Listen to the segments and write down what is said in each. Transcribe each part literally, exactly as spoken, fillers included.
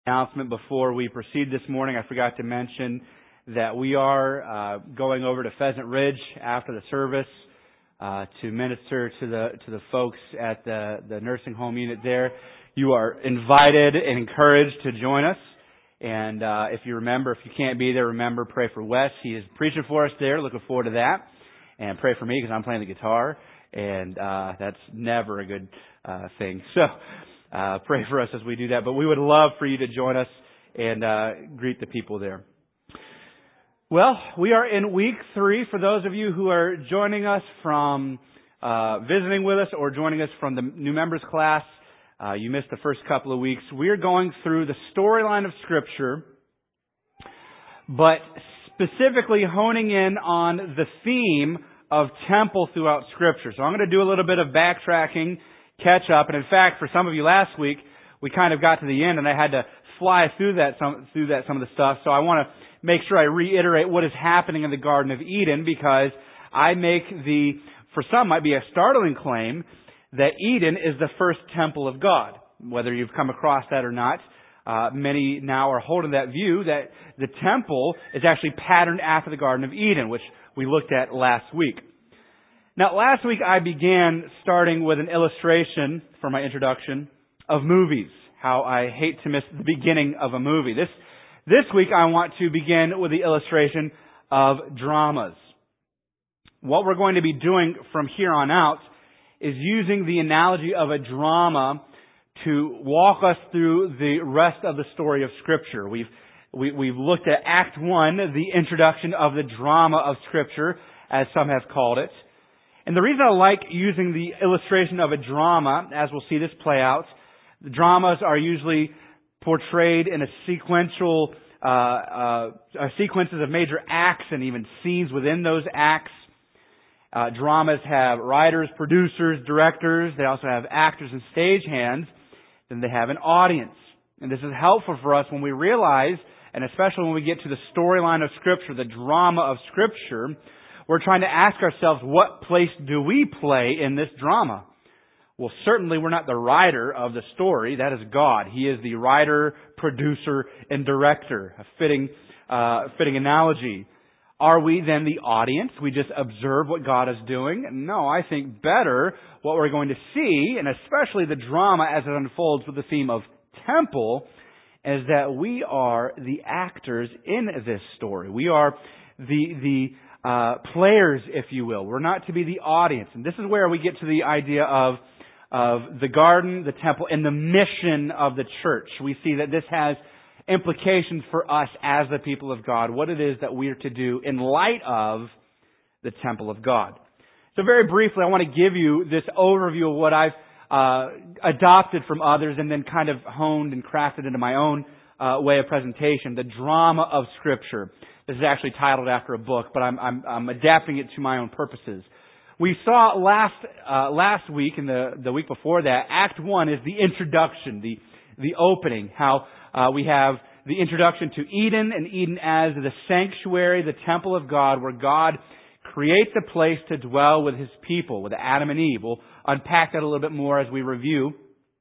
Announcement before we proceed this morning. I forgot to mention that we are uh, going over to Pheasant Ridge after the service uh, to minister to the to the folks at the, the nursing home unit there. You are invited and encouraged to join us. And uh, if you remember, if you can't be there, remember, pray for Wes. He is preaching for us there. Looking forward to that. And pray for me because I'm playing the guitar, and uh, that's never a good uh, thing. So. Uh, pray for us as we do that. But we would love for you to join us and uh, greet the people there. Well, we are in week three. For those of you who are joining us from uh, visiting with us or joining us from the new members class, uh, you missed the first couple of weeks. We're going through the storyline of Scripture, but specifically honing in on the theme of temple throughout Scripture. So I'm going to do a little bit of backtracking, catch up, and in fact, for some of you last week, we kind of got to the end, and I had to fly through that some through that some of the stuff. So I want to make sure I reiterate what is happening in the Garden of Eden, because I make the, for some, might be a startling claim that Eden is the first temple of God. Whether you've come across that or not, uh, many now are holding that view that the temple is actually patterned after the Garden of Eden, which we looked at last week. Now, last week I began starting with an illustration for my introduction of movies. How I hate to miss the beginning of a movie. This, this week I want to begin with the illustration of dramas. What we're going to be doing from here on out is using the analogy of a drama to walk us through the rest of the story of Scripture. We've, we, we've looked at Act one, the introduction of the drama of Scripture, as some have called it. And the reason I like using the illustration of a drama, as we'll see this play out, the dramas are usually portrayed in a sequential, uh, uh, sequences of major acts and even scenes within those acts. Uh, dramas have writers, producers, directors. They also have actors and stagehands. Then they have an audience. And this is helpful for us when we realize, and especially when we get to the storyline of Scripture, the drama of Scripture, we're trying to ask ourselves, what place do we play in this drama? Well, certainly we're not the writer of the story. That is God. He is the writer, producer, and director. A fitting, uh, fitting analogy. Are we then the audience? We just observe what God is doing? No, I think better what we're going to see, and especially the drama as it unfolds with the theme of temple, is that we are the actors in this story. We are the, the, Uh, players, if you will. We're not to be the audience. And this is where we get to the idea of, of the garden, the temple, and the mission of the church. We see that this has implications for us as the people of God, what it is that we are to do in light of the temple of God. So very briefly, I want to give you this overview of what I've uh, adopted from others and then kind of honed and crafted into my own uh, way of presentation, the drama of Scripture. This is actually titled after a book, but I'm, I'm, I'm adapting it to my own purposes. We saw last uh, last week and the the week before that, Act One is the introduction, the the opening. How uh, we have the introduction to Eden, and Eden as the sanctuary, the temple of God, where God creates a place to dwell with His people, with Adam and Eve. We'll unpack that a little bit more as we review,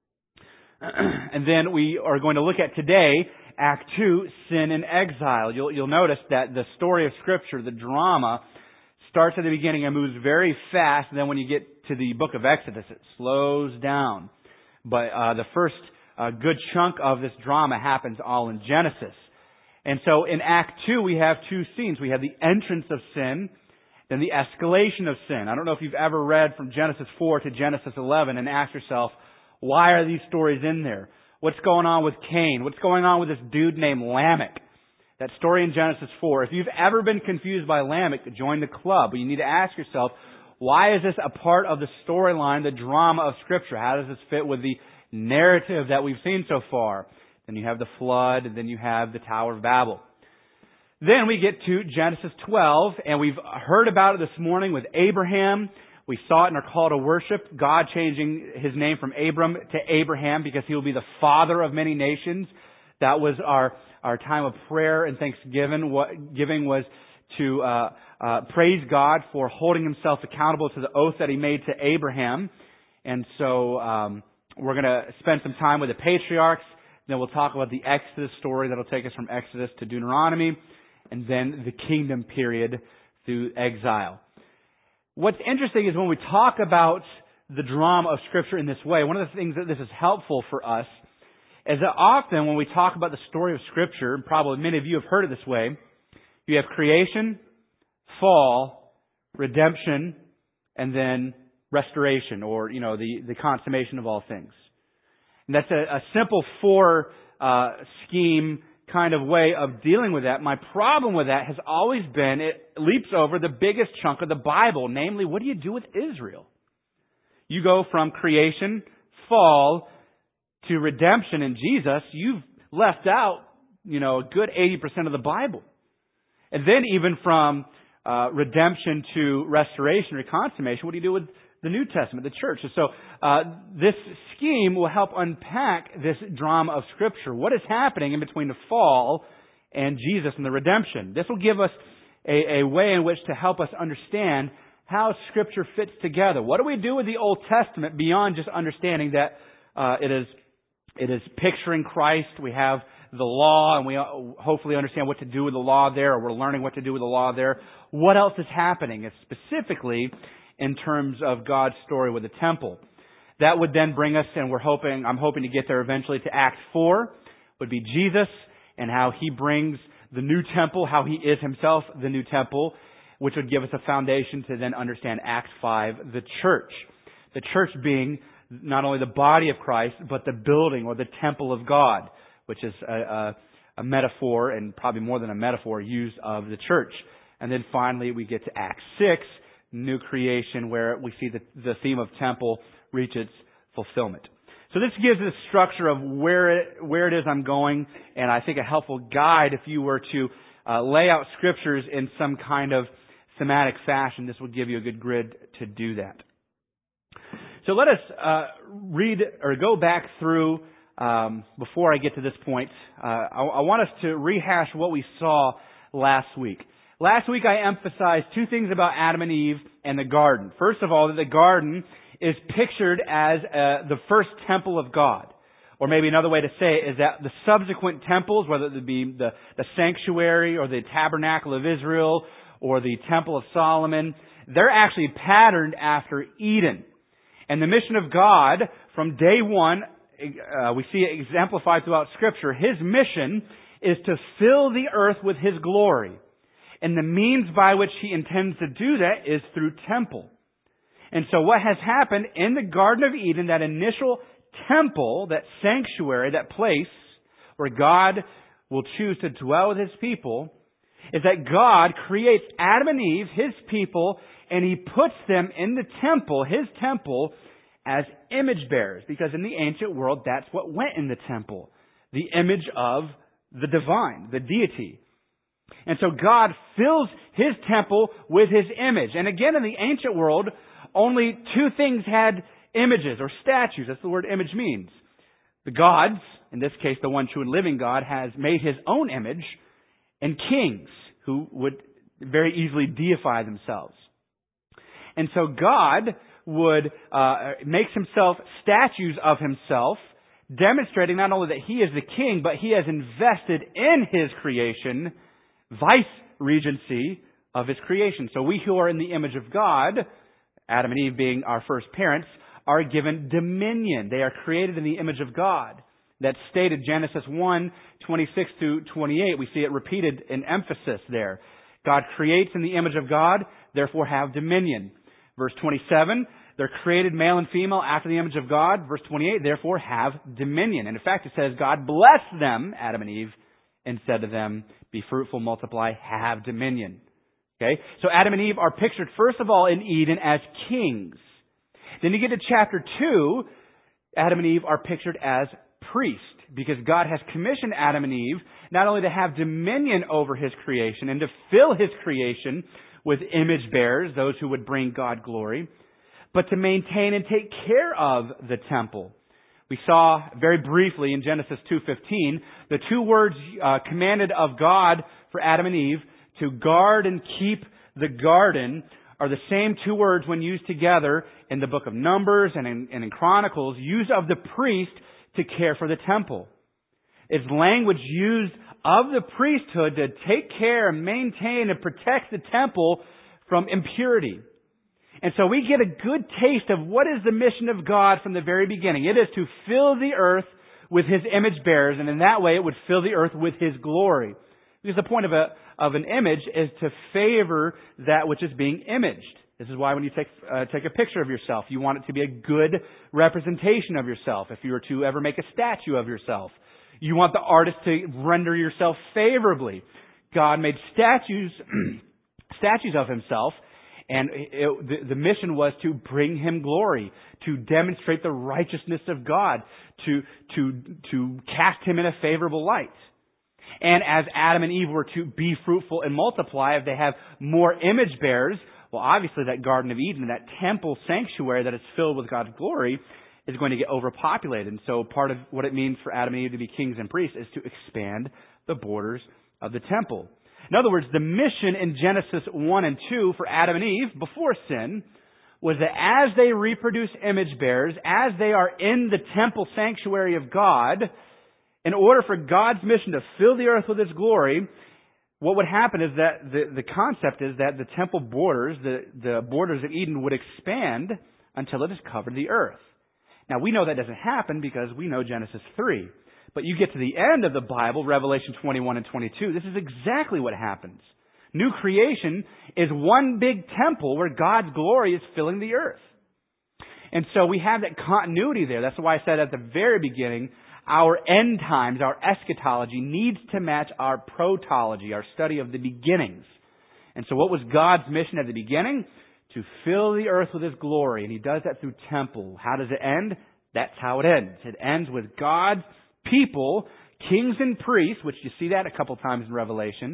and then we are going to look at today, Act two, Sin and Exile. You'll, you'll notice that the story of Scripture, the drama, starts at the beginning and moves very fast. And then when you get to the book of Exodus, it slows down. But uh, the first uh, good chunk of this drama happens all in Genesis. And so in Act two, we have two scenes. We have the entrance of sin, then the escalation of sin. I don't know if you've ever read from Genesis four to Genesis eleven and asked yourself, why are these stories in there? What's going on with Cain? What's going on with this dude named Lamech? That story in Genesis four. If you've ever been confused by Lamech, join the club. But you need to ask yourself, why is this a part of the storyline, the drama of Scripture? How does this fit with the narrative that we've seen so far? Then you have the flood, and then you have the Tower of Babel. Then we get to Genesis twelve, and we've heard about it this morning with Abraham. We saw it in our call to worship, God changing His name from Abram to Abraham because He will be the father of many nations. That was our, our time of prayer and thanksgiving. What giving was to uh, uh, praise God for holding Himself accountable to the oath that He made to Abraham. And so um, we're going to spend some time with the patriarchs. Then we'll talk about the Exodus story that'll take us from Exodus to Deuteronomy, and then the kingdom period through exile. What's interesting is when we talk about the drama of Scripture in this way, one of the things that this is helpful for us is that often when we talk about the story of Scripture, and probably many of you have heard it this way, you have creation, fall, redemption, and then restoration, or, you know, the, the consummation of all things. And that's a, a simple four uh, scheme kind of way of dealing with that. My problem with that has always been it leaps over the biggest chunk of the Bible, namely, what do you do with Israel? You go from creation, fall, to redemption in Jesus, you've left out, you know, a good eighty percent of the Bible. And then even from uh, redemption to restoration or consummation, what do you do with the New Testament, the church? And so uh, this scheme will help unpack this drama of Scripture. What is happening in between the fall and Jesus and the redemption? This will give us a, a way in which to help us understand how Scripture fits together. What do we do with the Old Testament beyond just understanding that uh, it is it is picturing Christ? We have the law, and we hopefully understand what to do with the law there, or we're learning what to do with the law there. What else is happening? It's specifically in terms of God's story with the temple. That would then bring us, and we're hoping, I'm hoping to get there eventually, to Acts four, would be Jesus and how He brings the new temple, how He is Himself the new temple, which would give us a foundation to then understand Acts five, the church. The church being not only the body of Christ, but the building or the temple of God, which is a, a, a metaphor, and probably more than a metaphor, used of the church. And then finally we get to Acts six, new creation, where we see the, the theme of temple reach its fulfillment. So this gives a structure of where it, where it is I'm going, and I think a helpful guide if you were to uh, lay out Scriptures in some kind of thematic fashion. This will give you a good grid to do that. So let us uh, read or go back through, um, before I get to this point, uh, I, I want us to rehash what we saw last week. Last week I emphasized two things about Adam and Eve and the garden. First of all, that the garden is pictured as uh, the first temple of God. Or maybe another way to say it is that the subsequent temples, whether it be the, the sanctuary or the tabernacle of Israel or the temple of Solomon, they're actually patterned after Eden. And the mission of God from day one, uh, we see it exemplified throughout Scripture. His mission is to fill the earth with His glory. And the means by which He intends to do that is through temple. And so what has happened in the Garden of Eden, that initial temple, that sanctuary, that place where God will choose to dwell with His people, is that God creates Adam and Eve, His people, and He puts them in the temple, His temple, as image bearers. Because in the ancient world, that's what went in the temple. The image of the divine, the deity. And so God fills His temple with His image. And again, in the ancient world, only two things had images or statues. That's the word image means. The gods, in this case the one true and living God, has made His own image, and kings who would very easily deify themselves. And so God would uh, makes Himself statues of Himself, demonstrating not only that He is the king, but He has invested in His creation vice-regency of His creation. So we who are in the image of God, Adam and Eve being our first parents, are given dominion. They are created in the image of God. That's stated Genesis one, twenty-six to twenty-eight. We see it repeated in emphasis there. God creates in the image of God, therefore have dominion. Verse twenty-seven, they're created male and female after the image of God. Verse twenty-eight, therefore have dominion. And in fact, it says God blessed them, Adam and Eve, and said to them, be fruitful, multiply, have dominion. Okay? So Adam and Eve are pictured, first of all, in Eden as kings. Then you get to chapter two, Adam and Eve are pictured as priests, because God has commissioned Adam and Eve not only to have dominion over His creation and to fill His creation with image bearers, those who would bring God glory, but to maintain and take care of the temple. We saw very briefly in Genesis two fifteen the two words uh, commanded of God for Adam and Eve to guard and keep the garden are the same two words when used together in the book of Numbers and in, and in Chronicles, used of the priest to care for the temple. It's language used of the priesthood to take care and maintain and protect the temple from impurity. And so we get a good taste of what is the mission of God from the very beginning. It is to fill the earth with His image bearers, and in that way it would fill the earth with His glory. Because the point of a of an image is to favor that which is being imaged. This is why when you take uh, take a picture of yourself, you want it to be a good representation of yourself. If you were to ever make a statue of yourself, you want the artist to render yourself favorably. God made statues statues of Himself, and it, the, the mission was to bring Him glory, to demonstrate the righteousness of God, to to to cast Him in a favorable light. And as Adam and Eve were to be fruitful and multiply, if they have more image bearers, well, obviously that Garden of Eden, that temple sanctuary that is filled with God's glory, is going to get overpopulated. And so part of what it means for Adam and Eve to be kings and priests is to expand the borders of the temple. In other words, the mission in Genesis one and two for Adam and Eve before sin was that as they reproduce image bearers, as they are in the temple sanctuary of God, in order for God's mission to fill the earth with His glory, what would happen is that the, the concept is that the temple borders, the, the borders of Eden would expand until it has covered the earth. Now we know that doesn't happen because we know Genesis three. But you get to the end of the Bible, Revelation twenty-one and twenty-two, this is exactly what happens. New creation is one big temple where God's glory is filling the earth. And so we have that continuity there. That's why I said at the very beginning, our end times, our eschatology, needs to match our protology, our study of the beginnings. And so what was God's mission at the beginning? To fill the earth with His glory. And He does that through temple. How does it end? That's how it ends. It ends with God's people, kings and priests, which you see that a couple times in Revelation,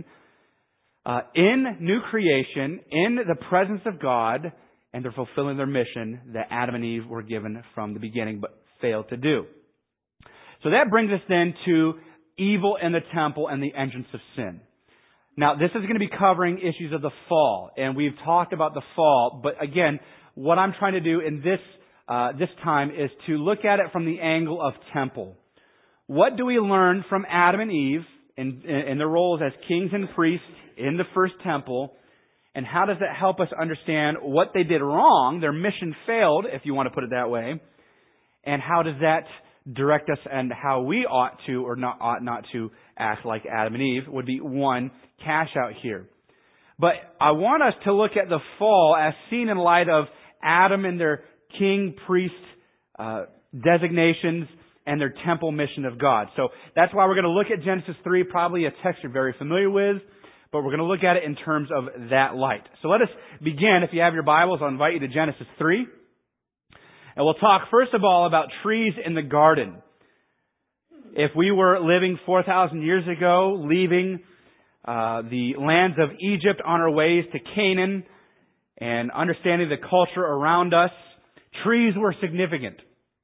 uh, in new creation, in the presence of God, and they're fulfilling their mission that Adam and Eve were given from the beginning but failed to do. So that brings us then to evil in the temple and the entrance of sin. Now, this is going to be covering issues of the fall, and we've talked about the fall, but again, what I'm trying to do in this uh, this time is to look at it from the angle of temple. What do we learn from Adam and Eve in, in their roles as kings and priests in the first temple, and how does that help us understand what they did wrong, their mission failed, if you want to put it that way, and how does that direct us and how we ought to or not ought not to act like Adam and Eve would be one cash out here. But I want us to look at the fall as seen in light of Adam and their king, priest uh, designations and their temple mission of God. So that's why we're going to look at Genesis three, probably a text you're very familiar with, but we're going to look at it in terms of that light. So let us begin. If you have your Bibles, I'll invite you to Genesis three. And we'll talk first of all about trees in the garden. If we were living four thousand years ago, leaving uh, the lands of Egypt on our ways to Canaan and understanding the culture around us, trees were significant.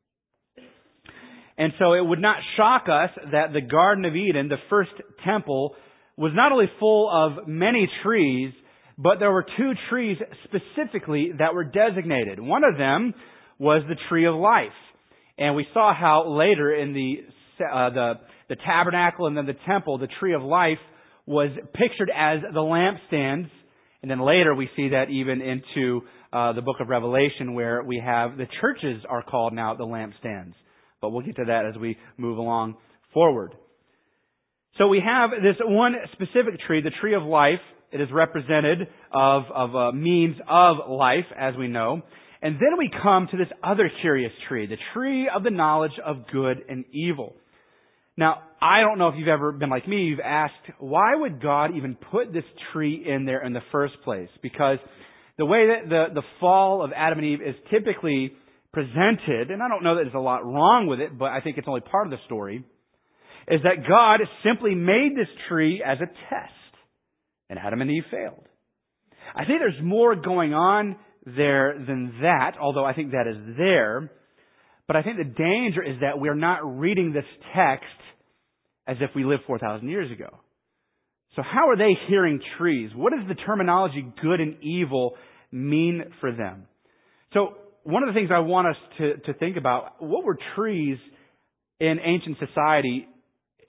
And so it would not shock us that the Garden of Eden, the first temple, was not only full of many trees, but there were two trees specifically that were designated. One of them was the tree of life. And we saw how later in the uh, the the tabernacle and then the temple, the tree of life was pictured as the lampstands. And then later we see that even into uh, the book of Revelation, where we have the churches are called now the lampstands. But we'll get to that as we move along forward. So we have this one specific tree, the tree of life. It is represented of, of a means of life, as we know. And then we come to this other curious tree, the tree of the knowledge of good and evil. Now, I don't know if you've ever been like me, you've asked, why would God even put this tree in there in the first place? Because the way that the, the fall of Adam and Eve is typically presented, and I don't know that there's a lot wrong with it, but I think it's only part of the story, is that God simply made this tree as a test, and Adam and Eve failed. I think there's more going on there than that, although I think that is there. But I think the danger is that we're not reading this text as if we lived four thousand years ago. So how are they hearing trees? What does the terminology good and evil mean for them? So one of the things I want us to, to think about, what were trees in ancient society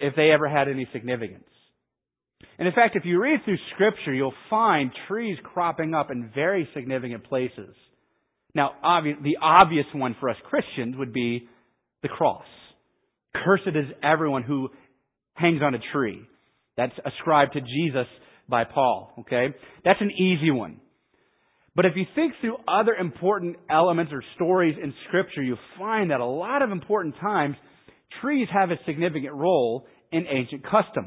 if they ever had any significance. And in fact, if you read through Scripture, you'll find trees cropping up in very significant places. Now, obvi- the obvious one for us Christians would be the cross. Cursed is everyone who hangs on a tree. That's ascribed to Jesus by Paul, okay? That's an easy one. But if you think through other important elements or stories in Scripture, you'll find that a lot of important times, trees have a significant role in ancient custom.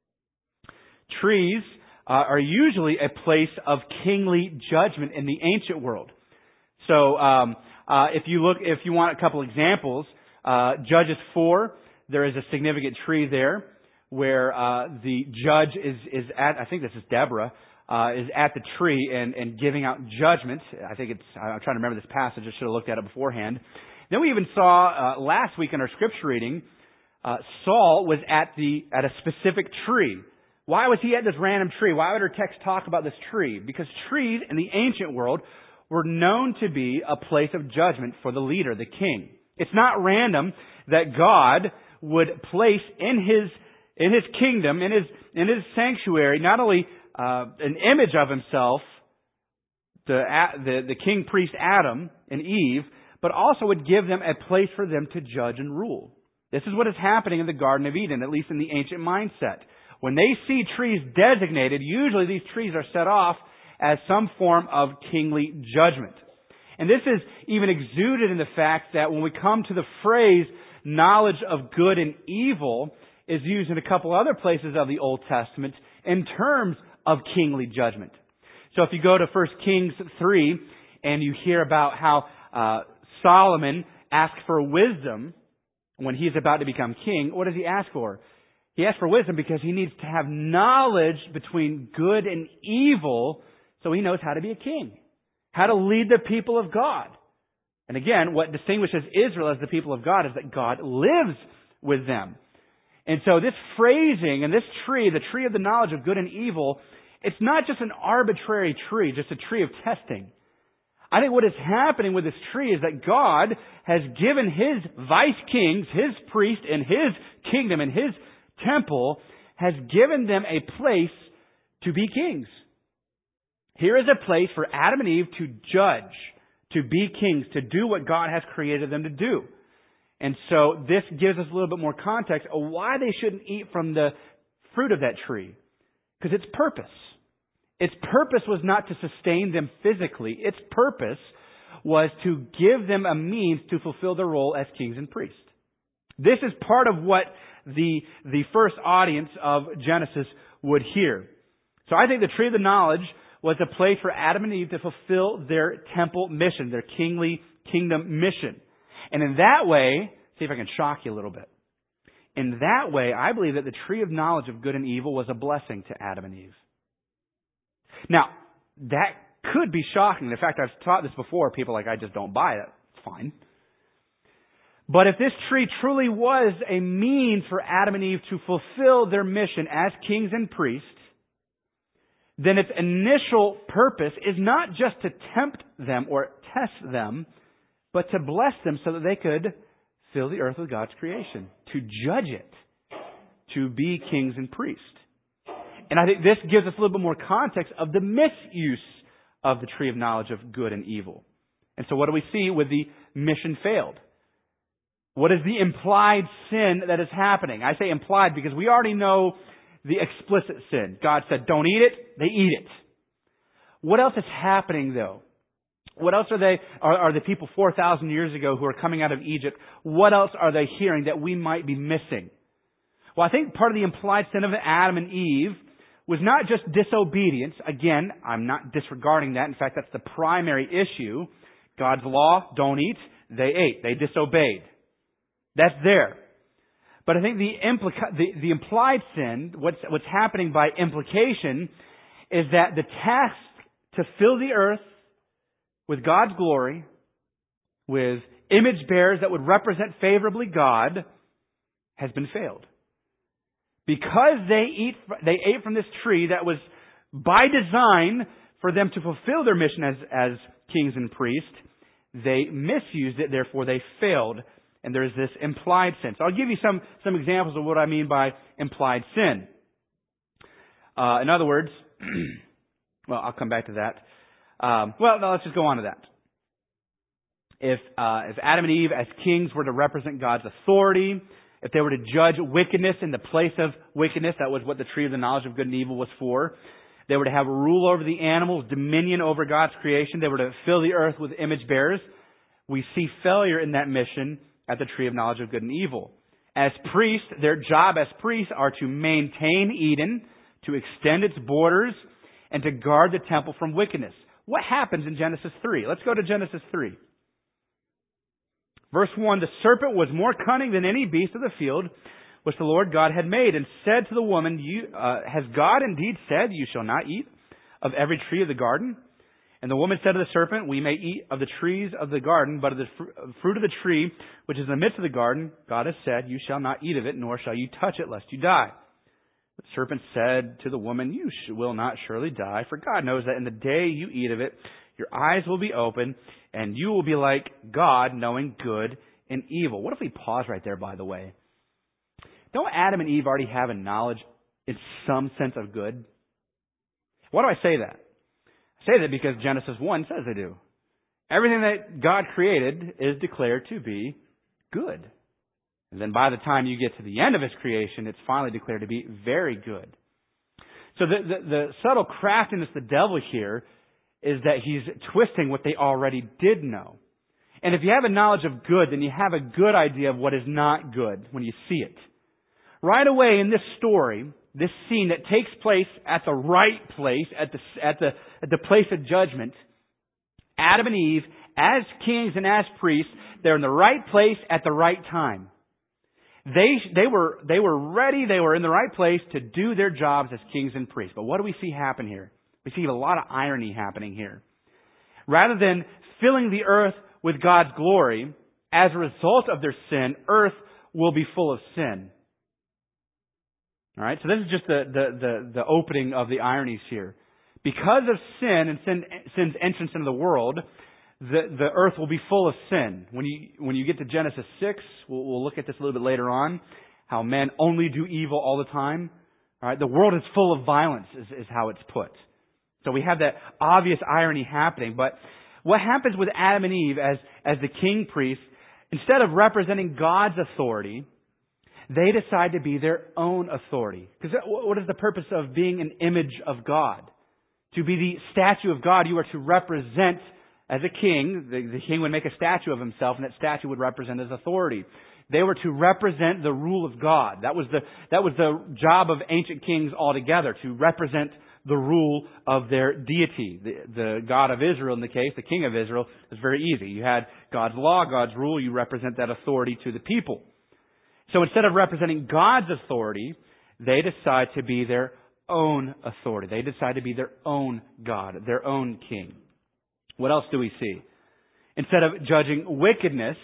Trees uh, are usually a place of kingly judgment in the ancient world. So, um, uh, if you look, if you want a couple examples, uh, Judges four, there is a significant tree there where uh, the judge is is at. I think this is Deborah. Uh, is at the tree and, and giving out judgment. I think it's. I'm trying to remember this passage. I should have looked at it beforehand. Then we even saw uh, last week in our scripture reading, uh, Saul was at the at a specific tree. Why was he at this random tree? Why would our text talk about this tree? Because trees in the ancient world were known to be a place of judgment for the leader, the king. It's not random that God would place in his in his kingdom, in his in his sanctuary, not only uh, an image of himself, the, the the king priest Adam and Eve, but also would give them a place for them to judge and rule. This is what is happening in the Garden of Eden, at least in the ancient mindset. When they see trees designated, usually these trees are set off as some form of kingly judgment. And this is even exuded in the fact that when we come to the phrase knowledge of good and evil is used in a couple other places of the Old Testament in terms of kingly judgment. So if you go to First Kings three and you hear about how uh, Solomon asked for wisdom when he's about to become king, what does he ask for? He asks for wisdom because he needs to have knowledge between good and evil so he knows how to be a king, how to lead the people of God. And again, what distinguishes Israel as the people of God is that God lives with them. And so this phrasing and this tree, the tree of the knowledge of good and evil, it's not just an arbitrary tree, just a tree of testing. I think what is happening with this tree is that God has given His vice kings, His priest in His kingdom, in His temple, has given them a place to be kings. Here is a place for Adam and Eve to judge, to be kings, to do what God has created them to do. And so this gives us a little bit more context of why they shouldn't eat from the fruit of that tree. Because its purpose. Its purpose was not to sustain them physically. Its purpose was to give them a means to fulfill their role as kings and priests. This is part of what the, the first audience of Genesis would hear. So I think the tree of the knowledge was a place for Adam and Eve to fulfill their temple mission, their kingly kingdom mission. And in that way, see if I can shock you a little bit. In that way, I believe that the tree of knowledge of good and evil was a blessing to Adam and Eve. Now, that could be shocking. In fact, I've taught this before. People are like, I just don't buy it. It's fine. But if this tree truly was a means for Adam and Eve to fulfill their mission as kings and priests, then its initial purpose is not just to tempt them or test them, but to bless them so that they could fill the earth with God's creation, to judge it, to be kings and priests. And I think this gives us a little bit more context of the misuse of the tree of knowledge of good and evil. And so what do we see with the mission failed? What is the implied sin that is happening? I say implied because we already know the explicit sin. God said, don't eat it. They eat it. What else is happening though? What else are they, are, are the people four thousand years ago who are coming out of Egypt, what else are they hearing that we might be missing? Well, I think part of the implied sin of Adam and Eve was not just disobedience. Again, I'm not disregarding that. In fact, that's the primary issue. God's law, don't eat. They ate. They disobeyed. That's there. But I think the, implica- the, the implied sin, what's, what's happening by implication, is that the task to fill the earth with God's glory, with image bearers that would represent favorably God, has been failed. Because they eat, they ate from this tree that was by design for them to fulfill their mission as, as kings and priests, they misused it, therefore they failed. and there's this implied sin. So I'll give you some, some examples of what I mean by implied sin. Uh, in other words, well, I'll come back to that. Um, well, no, let's just go on to that. If, uh, if Adam and Eve as kings were to represent God's authority, if they were to judge wickedness in the place of wickedness, that was what the tree of the knowledge of good and evil was for. They were to have rule over the animals, dominion over God's creation. They were to fill the earth with image bearers. We see failure in that mission at the tree of knowledge of good and evil. As priests, their job as priests are to maintain Eden, to extend its borders, and to guard the temple from wickedness. What happens in Genesis three? Let's go to Genesis three. Verse one, the serpent was more cunning than any beast of the field which the Lord God had made, and said to the woman, "You uh, has God indeed said, you shall not eat of every tree of the garden?" And the woman said to the serpent, "We may eat of the trees of the garden, but of the fr- fruit of the tree which is in the midst of the garden, God has said, you shall not eat of it, nor shall you touch it, lest you die." The serpent said to the woman, "You sh- will not surely die, for God knows that in the day you eat of it, your eyes will be open, and you will be like God, knowing good and evil." What if we pause right there, by the way? Don't Adam and Eve already have a knowledge in some sense of good? Why do I say that? I say that because Genesis one says they do. Everything that God created is declared to be good. And then by the time you get to the end of His creation, it's finally declared to be very good. So the, the, the subtle craftiness of the devil here is that he's twisting what they already did know. And if you have a knowledge of good, then you have a good idea of what is not good when you see it. Right away in this story, this scene that takes place at the right place, at the, at the, at the place of judgment, Adam and Eve, as kings and as priests, they're in the right place at the right time. They, they were, they were ready, they were in the right place to do their jobs as kings and priests. But what do we see happen here? We see a lot of irony happening here. Rather than filling the earth with God's glory, as a result of their sin, earth will be full of sin. All right, so this is just the, the, the, the opening of the ironies here. Because of sin and sin, sin's entrance into the world, the, the earth will be full of sin. When you, when you get to Genesis six, we'll, we'll look at this a little bit later on, how men only do evil all the time. All right, the world is full of violence, is, is how it's put. So we have that obvious irony happening. But what happens with Adam and Eve as, as the king priests, instead of representing God's authority, they decide to be their own authority. Because what is the purpose of being an image of God? To be the statue of God, you are to represent, as a king, the, the king would make a statue of himself, and that statue would represent his authority. They were to represent the rule of God. That was the, that was the job of ancient kings altogether, to represent the rule of their deity. The, the God of Israel, in the case, the king of Israel, is very easy. You had God's law, God's rule, you represent that authority to the people. So instead of representing God's authority, they decide to be their own authority. They decide to be their own God, their own king. What else do we see? Instead of judging wickedness,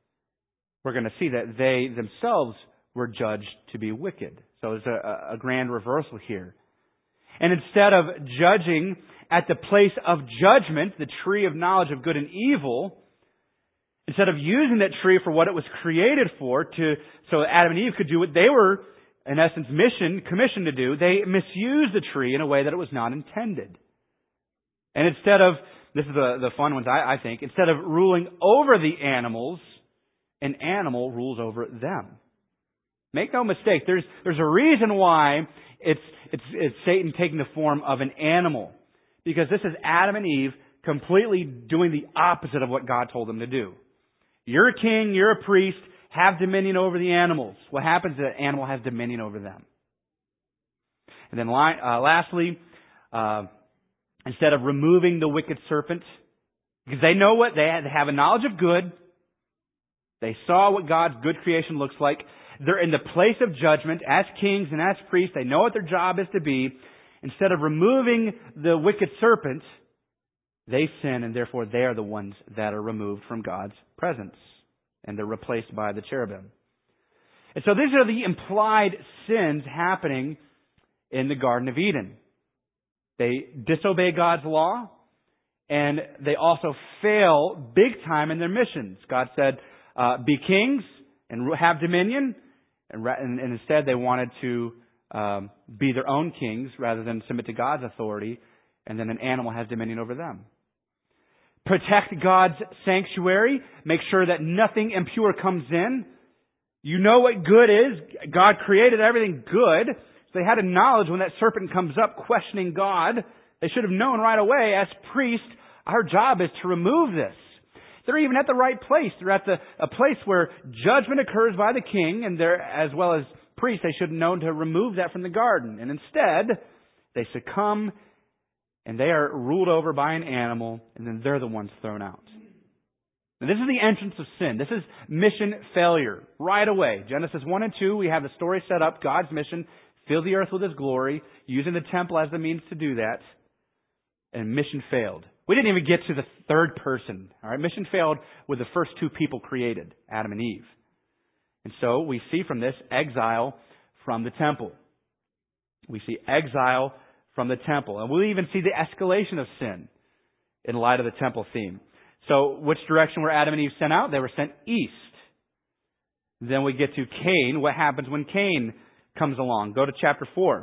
we're going to see that they themselves were judged to be wicked. So there's a, a grand reversal here. And instead of judging at the place of judgment, the tree of knowledge of good and evil, instead of using that tree for what it was created for, to so Adam and Eve could do what they were, in essence, mission, commissioned to do, they misused the tree in a way that it was not intended. And instead of, this is the, the fun ones I, I think, instead of ruling over the animals, an animal rules over them. Make no mistake, there's there's a reason why it's it's it's Satan taking the form of an animal. Because this is Adam and Eve completely doing the opposite of what God told them to do. You're a king, you're a priest, have dominion over the animals. What happens is that animal has dominion over them. And then uh, lastly, uh, instead of removing the wicked serpent, because they know what, they have a knowledge of good, they saw what God's good creation looks like, they're in the place of judgment as kings and as priests, they know what their job is to be. Instead of removing the wicked serpent, they sin, and therefore they are the ones that are removed from God's presence. And they're replaced by the cherubim. And so these are the implied sins happening in the Garden of Eden. They disobey God's law, and they also fail big time in their missions. God said, uh, be kings and have dominion, and, and, and instead they wanted to um, be their own kings rather than submit to God's authority, and then an animal has dominion over them. Protect God's sanctuary. Make sure that nothing impure comes in. You know what good is. God created everything good. So they had a knowledge when that serpent comes up questioning God. They should have known right away, as priests, our job is to remove this. They're even at the right place. They're at the, a place where judgment occurs by the king, and they're, as well as priests, they should have known to remove that from the garden. And instead, they succumb, and they are ruled over by an animal, and then they're the ones thrown out. Now, this is the entrance of sin. This is mission failure right away. Genesis one and two, we have the story set up. God's mission, fill the earth with His glory, using the temple as the means to do that. And mission failed. We didn't even get to the third person. All right, mission failed with the first two people created, Adam and Eve. And so we see from this exile from the temple. We see exile from the temple. And we'll even see the escalation of sin in light of the temple theme. So which direction were Adam and Eve sent out? They were sent east. Then we get to Cain. What happens when Cain comes along? Go to chapter four.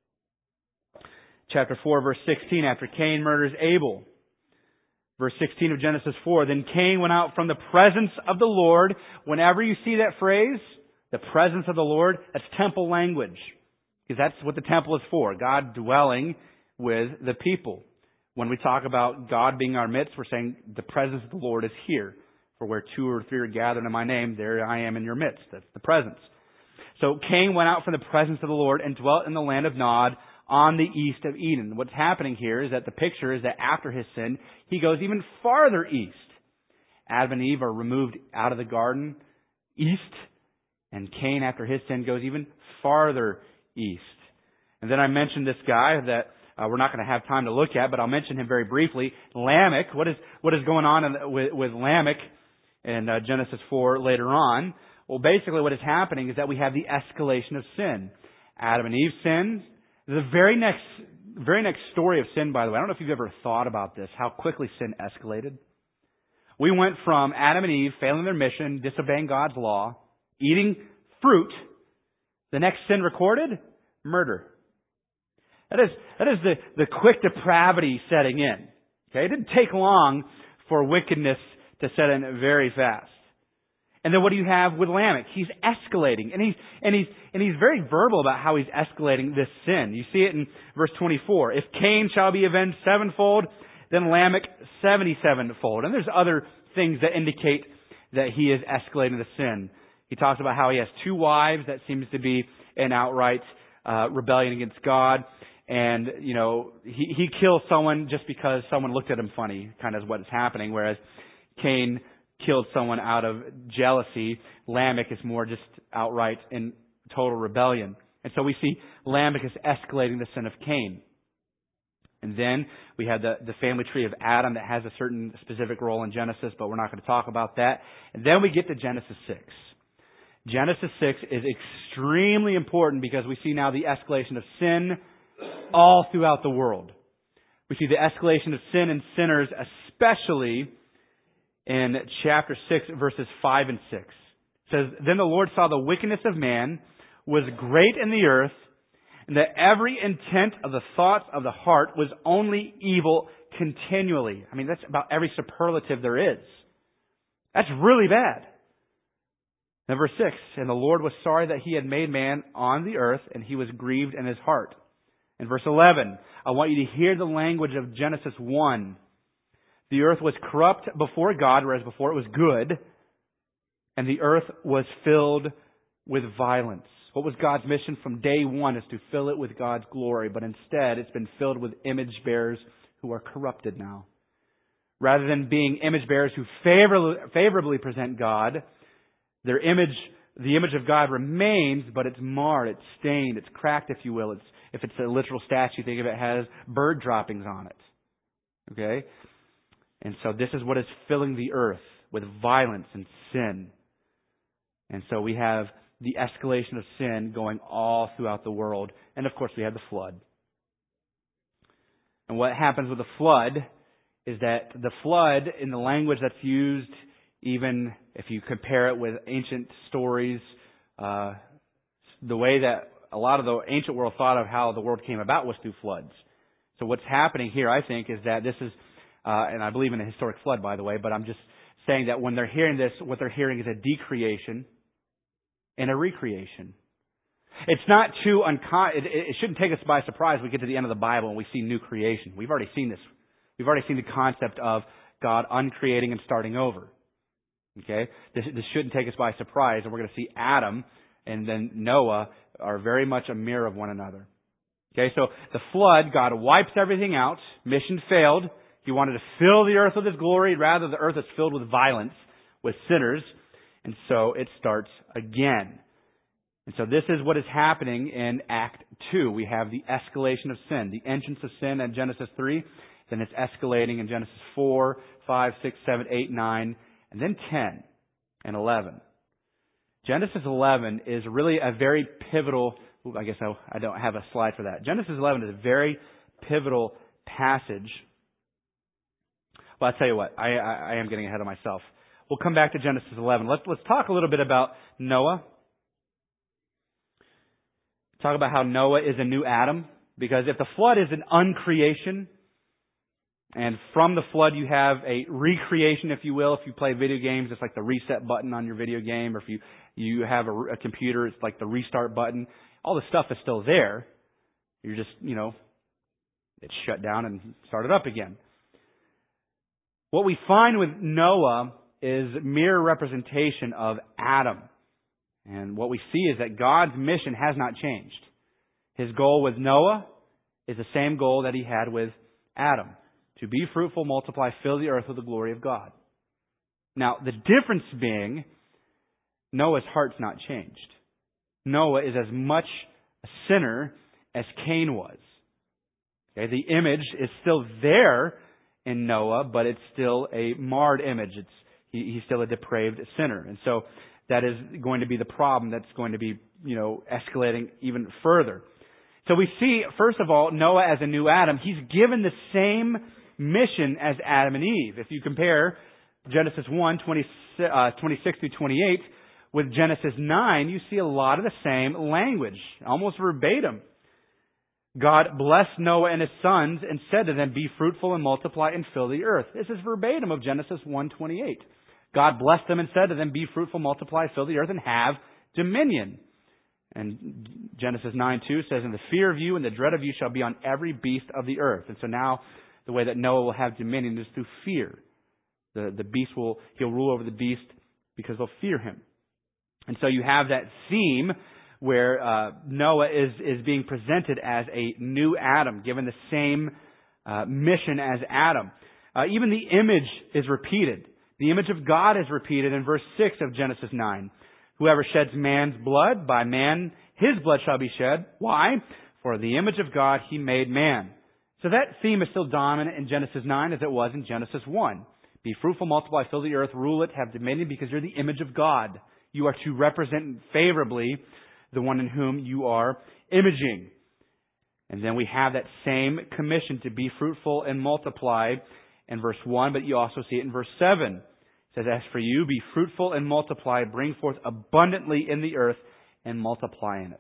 Chapter four, verse sixteen, after Cain murders Abel. Verse sixteen of Genesis four, then Cain went out from the presence of the Lord. Whenever you see that phrase, the presence of the Lord, that's temple language. Because that's what the temple is for, God dwelling with the people. When we talk about God being our midst, we're saying the presence of the Lord is here. For where two or three are gathered in my name, there I am in your midst. That's the presence. So Cain went out from the presence of the Lord and dwelt in the land of Nod on the east of Eden. What's happening here is that the picture is that after his sin, he goes even farther east. Adam and Eve are removed out of the garden east, and Cain, after his sin, goes even farther east. And then I mentioned this guy that uh, we're not going to have time to look at, but I'll mention him very briefly. Lamech. What is what is going on in, with, with Lamech in uh, Genesis four later on? Well, basically what is happening is that we have the escalation of sin. Adam and Eve sinned. The very next, very next story of sin, by the way, I don't know if you've ever thought about this, how quickly sin escalated. We went from Adam and Eve failing their mission, disobeying God's law, eating fruit. The next sin recorded, murder. That is, that is the, the quick depravity setting in. Okay, it didn't take long for wickedness to set in very fast. And then what do you have with Lamech? He's escalating, and he's and he's and he's very verbal about how he's escalating this sin. You see it in verse twenty-four. If Cain shall be avenged sevenfold, then Lamech seventy-sevenfold. And there's other things that indicate that he is escalating the sin. He talks about how he has two wives. That seems to be an outright uh, rebellion against God. And you know he he kills someone just because someone looked at him funny. Kind of is what is happening. Whereas Cain killed someone out of jealousy. Lamech is more just outright in total rebellion. And so we see Lamech is escalating the sin of Cain. And then we have the, the family tree of Adam that has a certain specific role in Genesis, but we're not going to talk about that. And then we get to Genesis six. Genesis six is extremely important because we see now the escalation of sin all throughout the world. We see the escalation of sin and sinners, especially in chapter six, verses five and six. It says, then the Lord saw the wickedness of man was great in the earth, and that every intent of the thoughts of the heart was only evil continually. I mean, that's about every superlative there is. That's really bad. And verse six, and the Lord was sorry that He had made man on the earth, and He was grieved in His heart. In verse eleven, I want you to hear the language of Genesis one. The earth was corrupt before God, whereas before it was good. And the earth was filled with violence. What was God's mission from day one is to fill it with God's glory. But instead, it's been filled with image bearers who are corrupted now. Rather than being image bearers who favorably, favorably present God, their image, the image of God remains, but it's marred, it's stained, it's cracked, if you will. It's, if it's a literal statue, think of it, it has bird droppings on it. Okay? And so this is what is filling the earth with violence and sin. And so we have the escalation of sin going all throughout the world. And of course we have the flood. And what happens with the flood is that the flood, in the language that's used even if you compare it with ancient stories, uh, the way that a lot of the ancient world thought of how the world came about was through floods. So what's happening here, I think, is that this is, uh, and I believe in a historic flood, by the way, but I'm just saying that when they're hearing this, what they're hearing is a decreation and a recreation. It's not too uncon. It, it shouldn't take us by surprise. We get to the end of the Bible and we see new creation. We've already seen this. We've already seen the concept of God uncreating and starting over. Okay, this, this shouldn't take us by surprise, and we're going to see Adam and then Noah are very much a mirror of one another. Okay, so the flood, God wipes everything out. Mission failed. He wanted to fill the earth with His glory. Rather, the earth is filled with violence, with sinners, and so it starts again. And so this is what is happening in Act two. We have the escalation of sin, the entrance of sin in Genesis three. Then it's escalating in Genesis four, five, six, seven, eight, nine, and then ten and eleven. Genesis eleven is really a very pivotal, I guess I, I don't have a slide for that. Genesis eleven is a very pivotal passage. Well, I'll tell you what, I, I, I am getting ahead of myself. We'll come back to Genesis eleven. Let's, let's talk a little bit about Noah. Talk about how Noah is a new Adam. Because if the flood is an uncreation, and from the flood you have a recreation, if you will. If you play video games, it's like the reset button on your video game. Or if you, you have a, a computer, it's like the restart button. All the stuff is still there. You're just, you know, it's shut down and started up again. What we find with Noah is mere representation of Adam. And what we see is that God's mission has not changed. His goal with Noah is the same goal that He had with Adam. To be fruitful, multiply, fill the earth with the glory of God. Now, the difference being, Noah's heart's not changed. Noah is as much a sinner as Cain was. Okay, the image is still there in Noah, but it's still a marred image. It's he, he's still a depraved sinner. And so that is going to be the problem that's going to be, you know, escalating even further. So we see, first of all, Noah as a new Adam. He's given the same mission as Adam and Eve. If you compare Genesis one, twenty, uh, twenty-six through twenty-eight with Genesis nine, you see a lot of the same language, almost verbatim. God blessed Noah and his sons and said to them, be fruitful and multiply and fill the earth. This is verbatim of Genesis one twenty-eight. God blessed them and said to them, be fruitful, multiply, fill the earth, and have dominion. And Genesis nine two says, and the fear of you and the dread of you shall be on every beast of the earth. And so now the way that Noah will have dominion is through fear. The, the beast will, he'll rule over the beast because they'll fear him. And so you have that theme where uh, Noah is, is being presented as a new Adam, given the same uh, mission as Adam. Uh, even the image is repeated. The image of God is repeated in verse six of Genesis nine. Whoever sheds man's blood, by man his blood shall be shed. Why? For the image of God He made man. So that theme is still dominant in Genesis nine as it was in Genesis one. Be fruitful, multiply, fill the earth, rule it, have dominion, because you're the image of God. You are to represent favorably the one in whom you are imaging. And then we have that same commission to be fruitful and multiply in verse one, but you also see it in verse seven. It says, as for you, be fruitful and multiply, bring forth abundantly in the earth and multiply in it.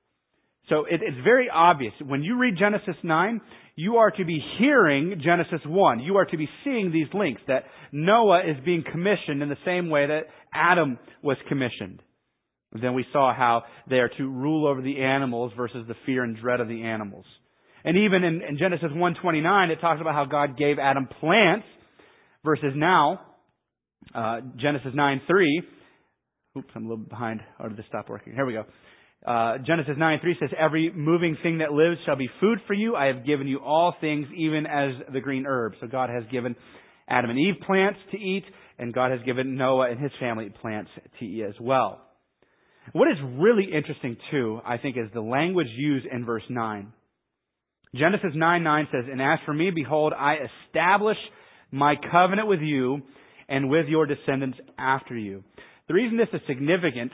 So it, it's very obvious. When you read Genesis nine, you are to be hearing Genesis one. You are to be seeing these links, that Noah is being commissioned in the same way that Adam was commissioned. Then we saw how they are to rule over the animals versus the fear and dread of the animals. And even in, in Genesis one twenty-nine, it talks about how God gave Adam plants versus now, uh, Genesis nine three. Oops, I'm a little behind. Or did this stop working? Here we go. Uh, Genesis nine three says, every moving thing that lives shall be food for you. I have given you all things, even as the green herbs. So God has given Adam and Eve plants to eat, and God has given Noah and his family plants to eat as well. What is really interesting, too, I think, is the language used in verse nine. Genesis nine nine says, and as for me, behold, I establish my covenant with you and with your descendants after you. The reason this is significant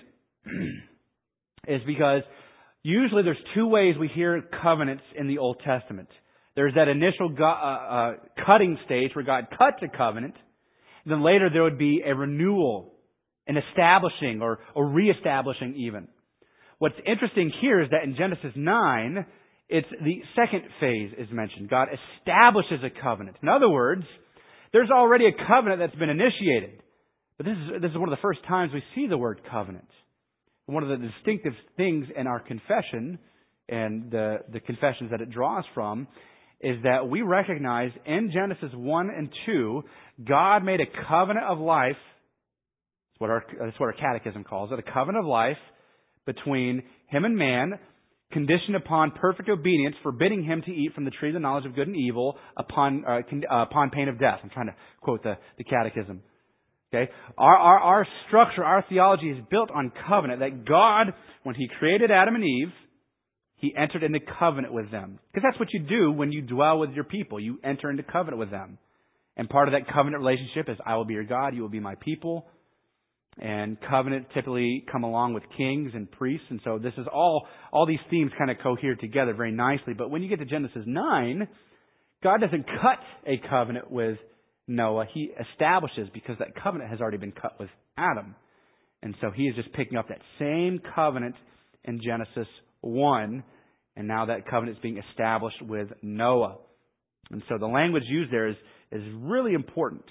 is because usually there's two ways we hear covenants in the Old Testament. There's that initial go- uh, uh, cutting stage where God cuts a covenant, And then later there would be a renewal, an establishing or, or reestablishing even. What's interesting here is that in Genesis nine, it's the second phase is mentioned. God establishes a covenant. In other words, there's already a covenant that's been initiated. But this is, this is one of the first times we see the word covenant. One of the distinctive things in our confession and the, the confessions that it draws from is that we recognize in Genesis one and two, God made a covenant of life. That's what our, that's what our catechism calls it, a covenant of life between Him and man, conditioned upon perfect obedience, forbidding him to eat from the tree of the knowledge of good and evil upon uh, con- uh, upon pain of death. I'm trying to quote the, the catechism. Okay, our, our our structure, our theology is built on covenant. That God, when He created Adam and Eve, He entered into covenant with them. Because that's what you do when you dwell with your people. You enter into covenant with them. And part of that covenant relationship is, I will be your God, you will be my people. And covenant typically come along with kings and priests. And so this is all, all these themes kind of cohere together very nicely. But when you get to Genesis nine, God doesn't cut a covenant with Noah. He establishes, because that covenant has already been cut with Adam. And so He is just picking up that same covenant in Genesis one. And now that covenant is being established with Noah. And so the language used there is, is really important.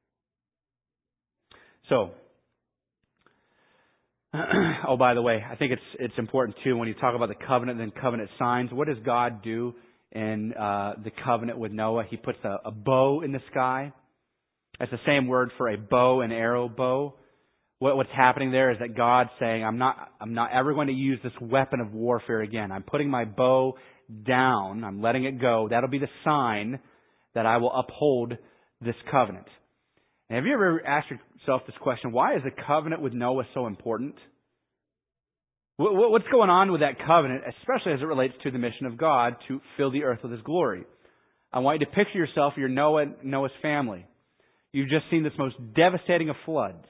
So, oh, by the way, I think it's it's important too when you talk about the covenant and covenant signs. What does God do in uh, the covenant with Noah? He puts a, a bow in the sky. That's the same word for a bow and arrow bow. What, what's happening there is that God's saying, I'm not I'm not ever going to use this weapon of warfare again. I'm putting my bow down. I'm letting it go. That'll be the sign that I will uphold this covenant. And have you ever asked yourself this question, why is the covenant with Noah so important? What's going on with that covenant, especially as it relates to the mission of God to fill the earth with His glory? I want you to picture yourself, you're Noah, Noah's family. You've just seen this most devastating of floods.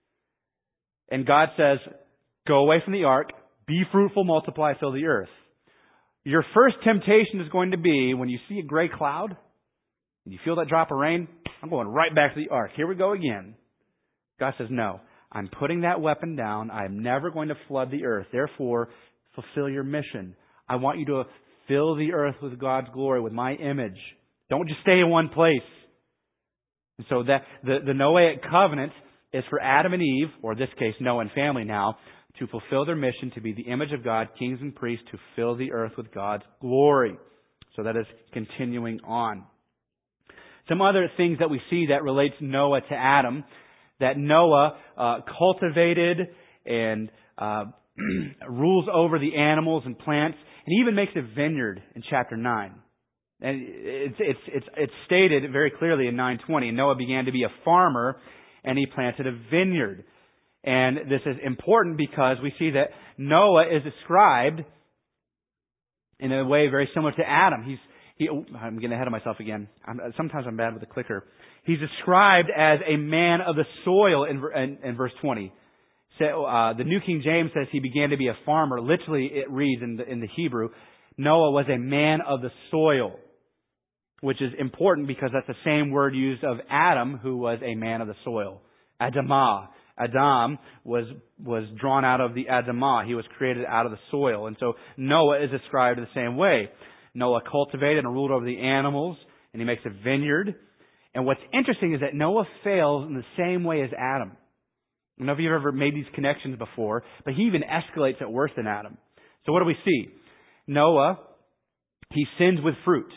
And God says, go away from the ark, be fruitful, multiply, fill the earth. Your first temptation is going to be, when you see a gray cloud, and you feel that drop of rain, I'm going right back to the ark. Here we go again. God says, no, I'm putting that weapon down. I'm never going to flood the earth. Therefore, fulfill your mission. I want you to fill the earth with God's glory, with my image. Don't just stay in one place. And so that the, the Noahic covenant is for Adam and Eve, or in this case, Noah and family now, to fulfill their mission to be the image of God, kings and priests, to fill the earth with God's glory. So that is continuing on. Some other things that we see that relates Noah to Adam, that Noah uh, cultivated and uh, rules over the animals and plants, and even makes a vineyard in chapter nine. And it's it's it's it's stated very clearly in nine twenty. Noah began to be a farmer, and he planted a vineyard. And this is important because we see that Noah is described in a way very similar to Adam. He's He, oh, I'm getting ahead of myself again. I'm, sometimes I'm bad with the clicker. He's described as a man of the soil in, in, in verse twenty. So, uh, the New King James says he began to be a farmer. Literally, it reads in the, in the Hebrew, Noah was a man of the soil, which is important because that's the same word used of Adam, who was a man of the soil. Adamah. Adam was was drawn out of the Adamah. He was created out of the soil. And so Noah is described the same way. Noah cultivated and ruled over the animals, and he makes a vineyard. And what's interesting is that Noah fails in the same way as Adam. I don't know if you've ever made these connections before, but he even escalates it worse than Adam. So what do we see? Noah, he sins with fruit.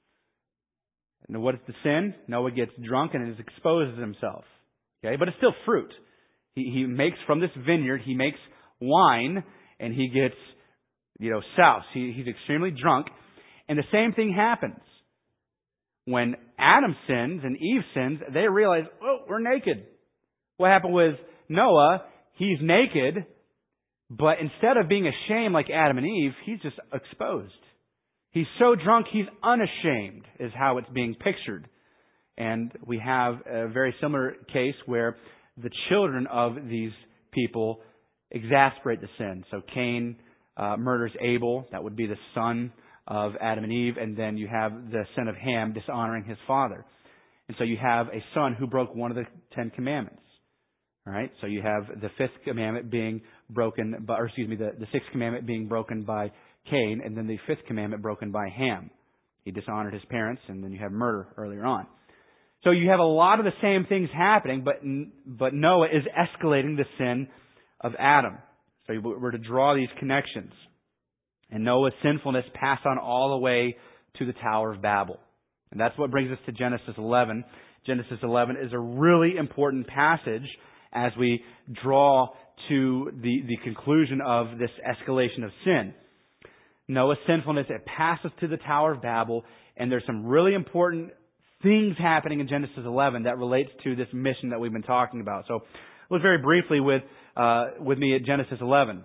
And what is the sin? Noah gets drunk and exposes himself. Okay, but it's still fruit. He, he makes from this vineyard, he makes wine, and he gets, you know, souse. He, he's extremely drunk. And the same thing happens. When Adam sins and Eve sins, they realize, oh, we're naked. What happened with Noah? He's naked, but instead of being ashamed like Adam and Eve, he's just exposed. He's so drunk, he's unashamed, is how it's being pictured. And we have a very similar case where the children of these people exasperate the sin. So Cain uh, murders Abel. That would be the son of Adam and Eve. And then you have the sin of Ham dishonoring his father. And so you have a son who broke one of the Ten Commandments. All right? So you have the fifth commandment being broken by, or excuse me, the, the sixth commandment being broken by Cain, and then the fifth commandment broken by Ham. He dishonored his parents, and then you have murder earlier on. So you have a lot of the same things happening, but but Noah is escalating the sin of Adam. So we're to draw these connections. And Noah's sinfulness passed on all the way to the Tower of Babel. And that's what brings us to Genesis eleven. Genesis eleven is a really important passage as we draw to the, the conclusion of this escalation of sin. Noah's sinfulness, it passes to the Tower of Babel, and there's some really important things happening in Genesis eleven that relates to this mission that we've been talking about. So look very briefly with uh, with me at Genesis eleven.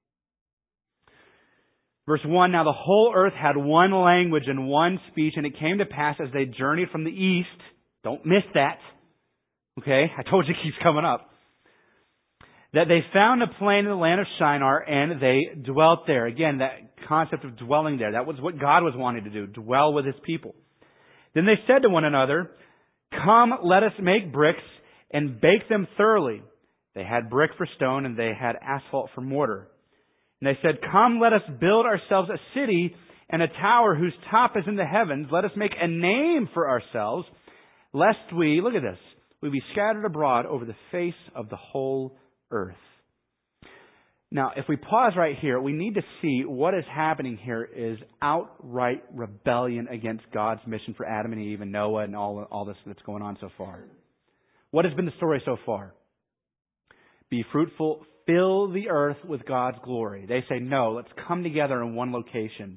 Verse one, now the whole earth had one language and one speech, and it came to pass as they journeyed from the east. Don't miss that. Okay? I told you it keeps coming up. That they found a plain in the land of Shinar, and they dwelt there. Again, that concept of dwelling there. That was what God was wanting to do, dwell with His people. Then they said to one another, come, let us make bricks and bake them thoroughly. They had brick for stone, and they had asphalt for mortar. And they said, come, let us build ourselves a city and a tower whose top is in the heavens. Let us make a name for ourselves, lest we, look at this, we be scattered abroad over the face of the whole earth. Now, if we pause right here, we need to see what is happening here is outright rebellion against God's mission for Adam and Eve and Noah and all, all this that's going on so far. What has been the story so far? Be fruitful, fill the earth with God's glory. They say, no, let's come together in one location.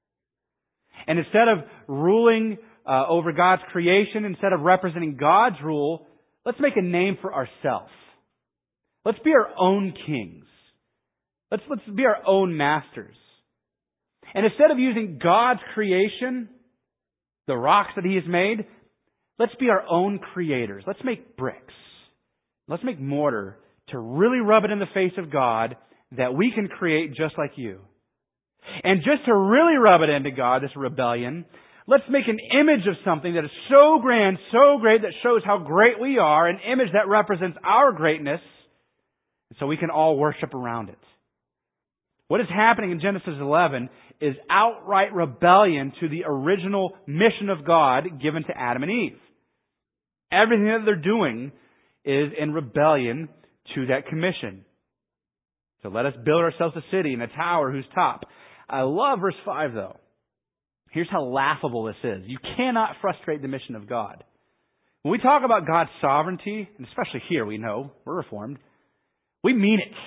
And instead of ruling uh, over God's creation, instead of representing God's rule, let's make a name for ourselves. Let's be our own kings. Let's, let's be our own masters. And instead of using God's creation, the rocks that He has made, let's be our own creators. Let's make bricks. Let's make mortar to really rub it in the face of God that we can create just like you. And just to really rub it into God, this rebellion, let's make an image of something that is so grand, so great, that shows how great we are, an image that represents our greatness, so we can all worship around it. What is happening in Genesis eleven is outright rebellion to the original mission of God given to Adam and Eve. Everything that they're doing is in rebellion to that commission. So let us build ourselves a city and a tower whose top. I love verse five though. Here's how laughable this is. You cannot frustrate the mission of God. When we talk about God's sovereignty, and especially here we know, we're Reformed, we mean it.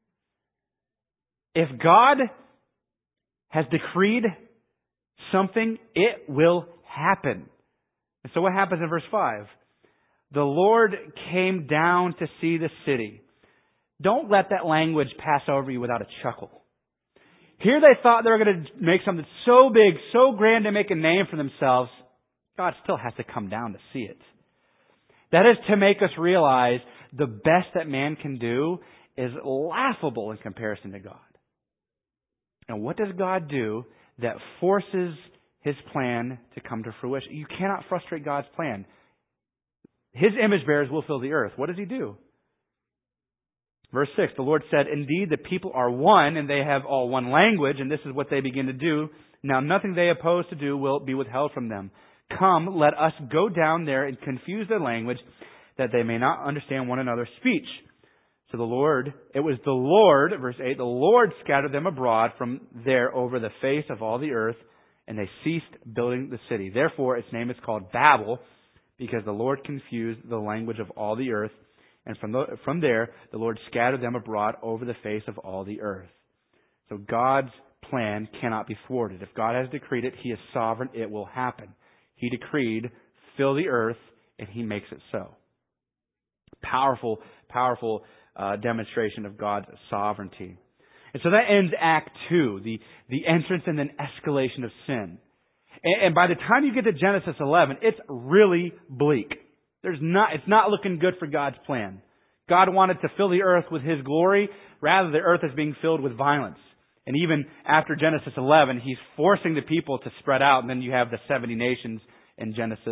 If God has decreed something, it will happen. And so what happens in verse five? The Lord came down to see the city. Don't let that language pass over you without a chuckle. Here they thought they were going to make something so big, so grand to make a name for themselves. God still has to come down to see it. That is to make us realize the best that man can do is laughable in comparison to God. And what does God do that forces His plan to come to fruition? You cannot frustrate God's plan. His image bearers will fill the earth. What does He do? Verse six, the Lord said, indeed, the people are one, and they have all one language, and this is what they begin to do. Now, nothing they oppose to do will be withheld from them. Come, let us go down there and confuse their language, that they may not understand one another's speech. So the Lord, it was the Lord, verse eight, the Lord scattered them abroad from there over the face of all the earth, and they ceased building the city. Therefore, its name is called Babel, because the Lord confused the language of all the earth. And from, the, from there, the Lord scattered them abroad over the face of all the earth. So God's plan cannot be thwarted. If God has decreed it, He is sovereign. It will happen. He decreed, fill the earth, and He makes it so. Powerful, powerful uh, demonstration of God's sovereignty. And so that ends Act two, the, the entrance and then escalation of sin. And, and by the time you get to Genesis eleven, it's really bleak. There's not, it's not looking good for God's plan. God wanted to fill the earth with His glory. Rather, the earth is being filled with violence. And even after Genesis eleven, He's forcing the people to spread out. And then you have the seventy nations in Genesis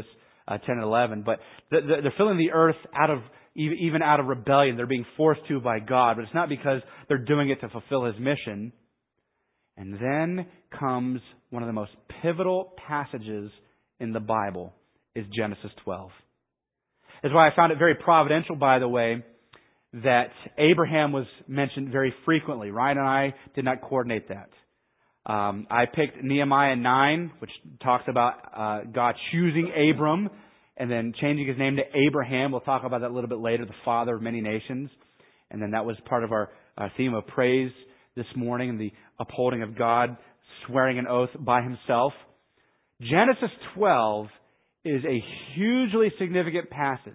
uh, ten and eleven. But the, the, they're filling the earth out of even out of rebellion. They're being forced to by God, but it's not because they're doing it to fulfill His mission. And then comes one of the most pivotal passages in the Bible, is Genesis twelve. That's why I found it very providential, by the way, that Abraham was mentioned very frequently. Ryan and I did not coordinate that. Um, I picked Nehemiah nine, which talks about uh, God choosing Abram and then changing his name to Abraham. We'll talk about that a little bit later, the father of many nations. And then that was part of our, our theme of praise this morning, and the upholding of God, swearing an oath by Himself. Genesis twelve is a hugely significant passage.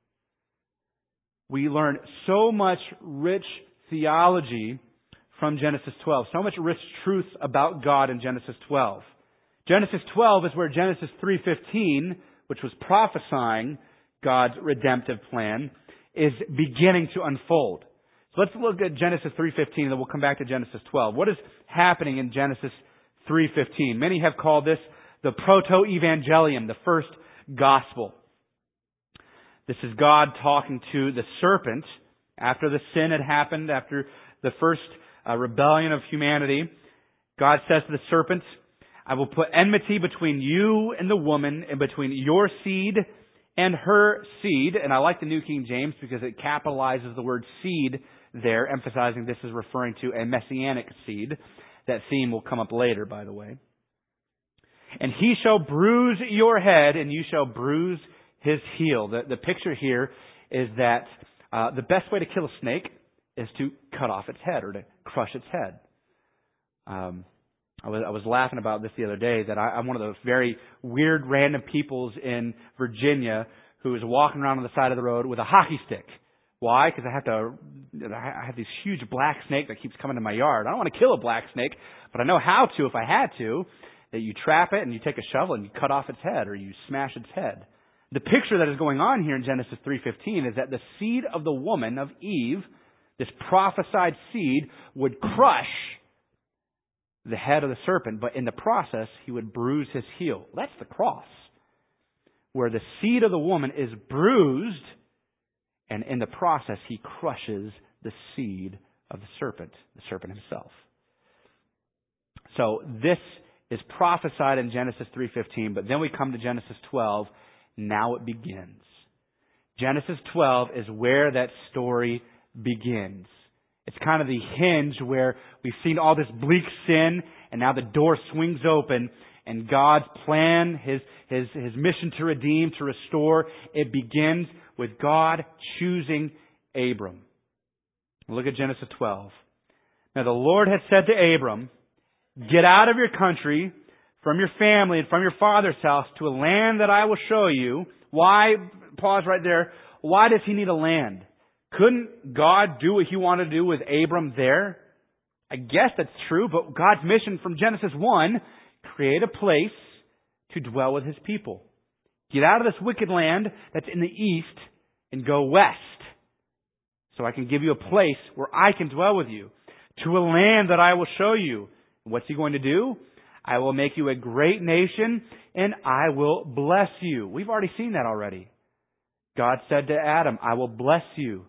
We learn so much rich theology from Genesis twelve, so much rich truth about God in Genesis twelve. Genesis twelve is where Genesis three fifteen, which was prophesying God's redemptive plan, is beginning to unfold. So let's look at Genesis three fifteen, and then we'll come back to Genesis twelve. What is happening in Genesis three fifteen? Many have called this the proto-evangelium, the first gospel. This is God talking to the serpent after the sin had happened, after the first uh, rebellion of humanity. God says to the serpent, I will put enmity between you and the woman, and between your seed and her seed. And I like the New King James because it capitalizes the word seed there, emphasizing this is referring to a messianic seed. That theme will come up later, by the way. And he shall bruise your head, and you shall bruise his heel. The, the picture here is that uh, the best way to kill a snake is to cut off its head or to crush its head. Um, I was, I was laughing about this the other day, that I, I'm one of those very weird, random peoples in Virginia who is walking around on the side of the road with a hockey stick. Why? Because I have to. I have this huge black snake that keeps coming to my yard. I don't want to kill a black snake, but I know how to if I had to. That you trap it and you take a shovel and you cut off its head or you smash its head. The picture that is going on here in Genesis three fifteen is that the seed of the woman, of Eve, this prophesied seed, would crush the head of the serpent, but in the process, he would bruise his heel. That's the cross, where the seed of the woman is bruised, and in the process, he crushes the seed of the serpent, the serpent himself. So this is prophesied in Genesis three fifteen, but then we come to Genesis twelve. Now it begins. Genesis twelve is where that story begins. It's kind of the hinge where we've seen all this bleak sin, and now the door swings open, and God's plan, His, His, His mission to redeem, to restore, it begins with God choosing Abram. Look at Genesis twelve. Now the Lord had said to Abram, get out of your country, from your family, and from your father's house to a land that I will show you. Why? Pause right there. Why does he need a land? Couldn't God do what He wanted to do with Abram there? I guess that's true, but God's mission from Genesis one, create a place to dwell with His people. Get out of this wicked land that's in the east and go west, so I can give you a place where I can dwell with you, to a land that I will show you. What's He going to do? I will make you a great nation, and I will bless you. We've already seen that already. God said to Adam, I will bless you.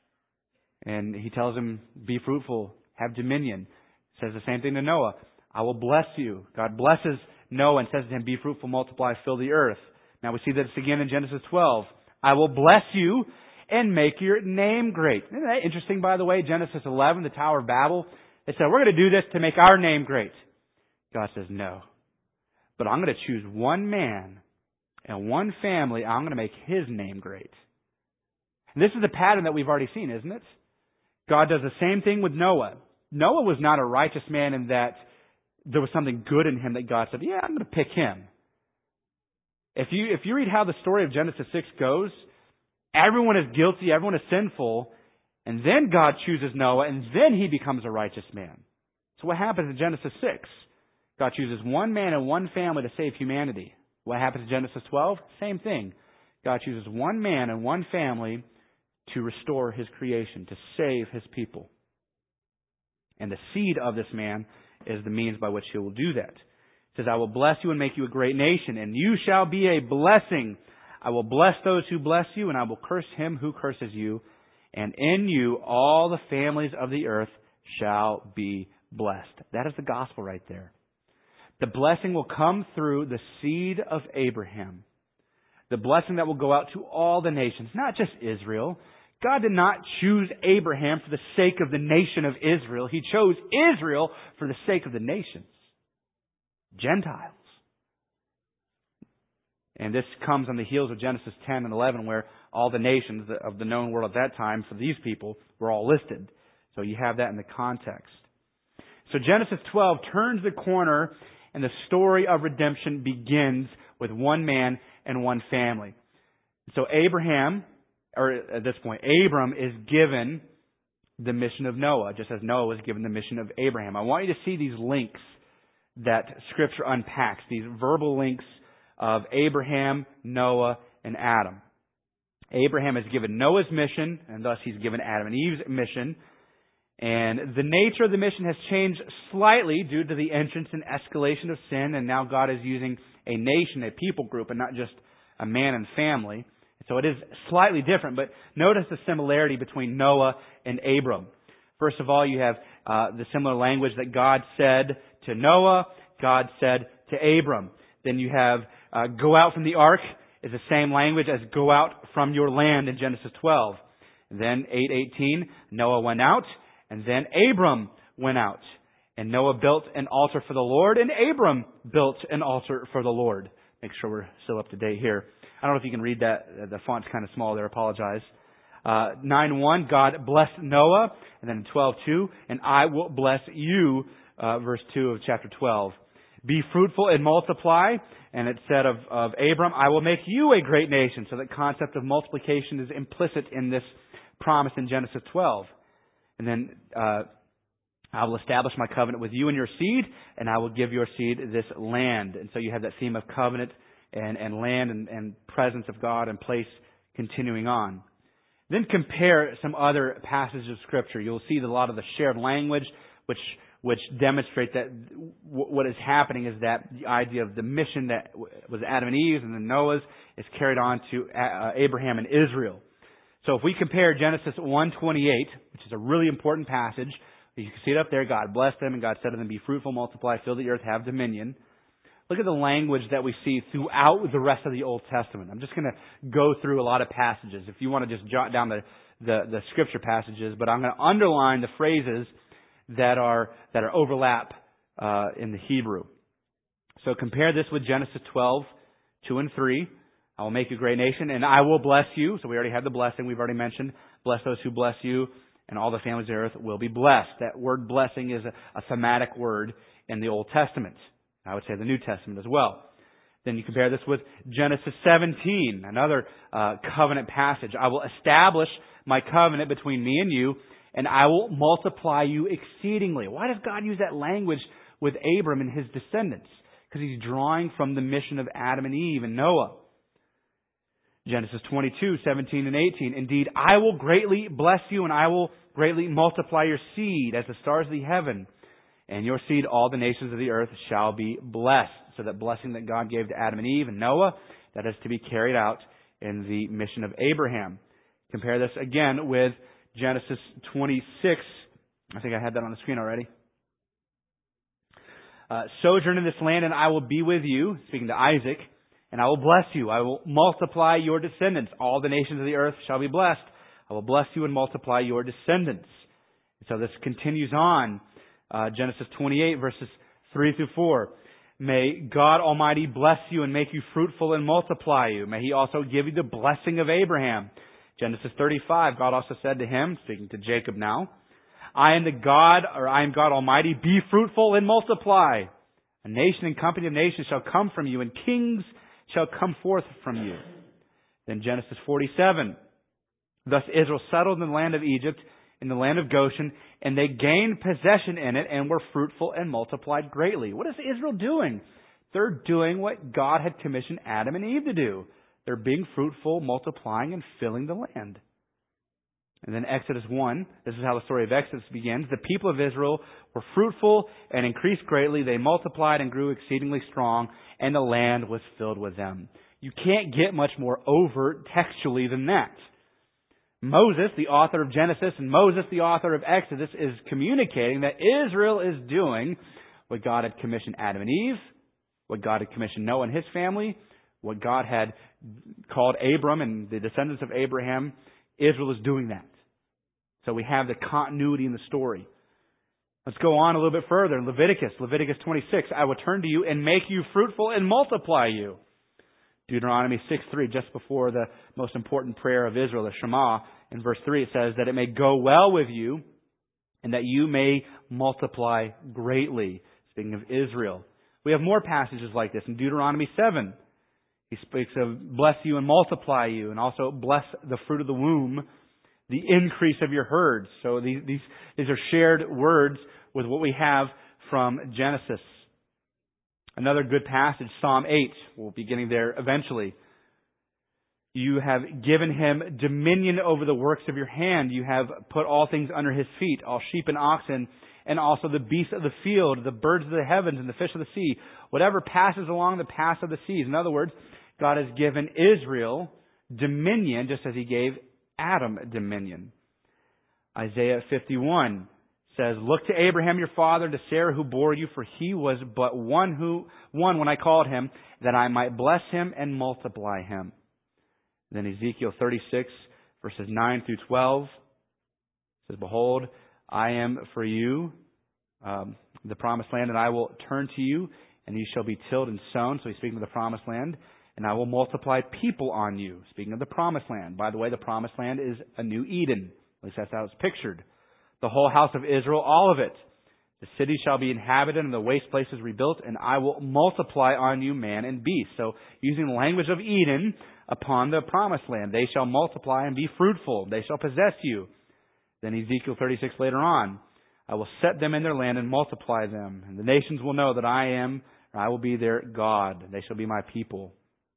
And He tells him, be fruitful, have dominion. Says the same thing to Noah. I will bless you. God blesses Noah and says to him, be fruitful, multiply, fill the earth. Now we see this again in Genesis twelve. I will bless you and make your name great. Isn't that interesting, by the way? Genesis eleven, the Tower of Babel. They said, we're going to do this to make our name great. God says, no. But I'm going to choose one man and one family. I'm going to make his name great. And this is the pattern that we've already seen, isn't it? God does the same thing with Noah. Noah was not a righteous man in that there was something good in him that God said, yeah, I'm going to pick him. If you, if you read how the story of Genesis six goes, everyone is guilty, everyone is sinful, and then God chooses Noah, and then he becomes a righteous man. So what happens in Genesis six? God chooses one man and one family to save humanity. What happens in Genesis twelve? Same thing. God chooses one man and one family to restore His creation, to save His people. And the seed of this man is the means by which He will do that. It says, I will bless you and make you a great nation, and you shall be a blessing. I will bless those who bless you, and I will curse him who curses you. And in you all the families of the earth shall be blessed. That is the gospel right there. The blessing will come through the seed of Abraham. The blessing that will go out to all the nations, not just Israel. God did not choose Abraham for the sake of the nation of Israel. He chose Israel for the sake of the nations. Gentiles. And this comes on the heels of Genesis ten and eleven, where all the nations of the known world at that time for these people were all listed. So you have that in the context. So Genesis twelve turns the corner, and the story of redemption begins with one man and one family. So Abraham, or at this point, Abram is given the mission of Noah, just as Noah was given the mission of Abraham. I want you to see these links that Scripture unpacks, these verbal links of Abraham, Noah, and Adam. Abraham is given Noah's mission, and thus he's given Adam and Eve's mission. And the nature of the mission has changed slightly due to the entrance and escalation of sin, and now God is using a nation, a people group, and not just a man and family. So it is slightly different, but notice the similarity between Noah and Abram. First of all, you have uh, the similar language that God said to Noah, God said to Abram. Then you have uh, go out from the ark is the same language as go out from your land in Genesis twelve. Then eight eighteen, Noah went out, and then Abram went out. And Noah built an altar for the Lord, and Abram built an altar for the Lord. Make sure we're still up to date here. I don't know if you can read that. The font's kind of small there. I apologize. Uh, nine one, God blessed Noah. And then twelve two, and I will bless you, uh, verse two of chapter twelve. Be fruitful and multiply. And it said of, of Abram, I will make you a great nation. So the concept of multiplication is implicit in this promise in Genesis twelve. And then uh, I will establish my covenant with you and your seed, and I will give your seed this land. And so you have that theme of covenant and, and land and, and presence of God and place continuing on. Then compare some other passages of Scripture. You'll see that a lot of the shared language, which which demonstrate that w- what is happening is that the idea of the mission that was Adam and Eve's and then Noah's is carried on to uh, Abraham and Israel. So if we compare Genesis one twenty-eight, which is a really important passage, you can see it up there. God blessed them, and God said to them, be fruitful, multiply, fill the earth, have dominion. Look at the language that we see throughout the rest of the Old Testament. I'm just going to go through a lot of passages. If you want to just jot down the, the, the scripture passages, but I'm going to underline the phrases that are that are overlap uh, in the Hebrew. So compare this with Genesis twelve, two and three. I will make you a great nation, and I will bless you. So we already had the blessing. We've already mentioned, bless those who bless you, and all the families of the earth will be blessed. That word blessing is a, a thematic word in the Old Testament. I would say the New Testament as well. Then you compare this with Genesis seventeen, another uh, covenant passage. I will establish my covenant between me and you, and I will multiply you exceedingly. Why does God use that language with Abram and his descendants? Because he's drawing from the mission of Adam and Eve and Noah. Genesis twenty-two, seventeen and eighteen. Indeed, I will greatly bless you, and I will greatly multiply your seed as the stars of the heaven. And your seed, all the nations of the earth shall be blessed. So that blessing that God gave to Adam and Eve and Noah, that is to be carried out in the mission of Abraham. Compare this again with Genesis twenty-six. I think I had that on the screen already. Uh, sojourn in this land, and I will be with you, speaking to Isaac, and I will bless you. I will multiply your descendants. All the nations of the earth shall be blessed. I will bless you and multiply your descendants. So this continues on. Uh, Genesis twenty-eight, verses three through four. May God Almighty bless you and make you fruitful and multiply you. May He also give you the blessing of Abraham. Genesis thirty-five, God also said to him, speaking to Jacob now, I am the God, or I am God Almighty, be fruitful and multiply. A nation and company of nations shall come from you, and kings shall come forth from you. Then Genesis forty-seven, thus Israel settled in the land of Egypt, in the land of Goshen, and they gained possession in it and were fruitful and multiplied greatly. What is Israel doing? They're doing what God had commissioned Adam and Eve to do. They're being fruitful, multiplying, and filling the land. And then Exodus one, this is how the story of Exodus begins. The people of Israel were fruitful and increased greatly. They multiplied and grew exceedingly strong, and the land was filled with them. You can't get much more overt textually than that. Moses, the author of Genesis, and Moses, the author of Exodus, is communicating that Israel is doing what God had commissioned Adam and Eve, what God had commissioned Noah and his family, what God had called Abram and the descendants of Abraham. Israel is doing that. So we have the continuity in the story. Let's go on a little bit further. In Leviticus, Leviticus twenty-six, I will turn to you and make you fruitful and multiply you. Deuteronomy six three, just before the most important prayer of Israel, the Shema, in verse three, it says that it may go well with you and that you may multiply greatly. Speaking of Israel. We have more passages like this in Deuteronomy seven. He speaks of bless you and multiply you, and also bless the fruit of the womb, the increase of your herds. So these, these, these are shared words with what we have from Genesis. Another good passage, Psalm eight. We'll be getting there eventually. You have given him dominion over the works of your hand. You have put all things under his feet, all sheep and oxen, and also the beasts of the field, the birds of the heavens, and the fish of the sea, whatever passes along the paths of the seas. In other words, God has given Israel dominion, just as he gave Adam dominion. Isaiah fifty-one says, look to Abraham your father, and to Sarah who bore you, for he was but one who one when I called him, that I might bless him and multiply him. Then Ezekiel thirty-six, verses nine through twelve, says, behold, I am for you um, the promised land, and I will turn to you, and you shall be tilled and sown. So he's speaking of the promised land. And I will multiply people on you. Speaking of the promised land. By the way, the promised land is a new Eden. At least that's how it's pictured. The whole house of Israel, all of it. The city shall be inhabited and the waste places rebuilt, and I will multiply on you man and beast. So using the language of Eden upon the promised land. They shall multiply and be fruitful. They shall possess you. Then Ezekiel thirty-six later on. I will set them in their land and multiply them. And the nations will know that I am, or I will be their God. They shall be my people.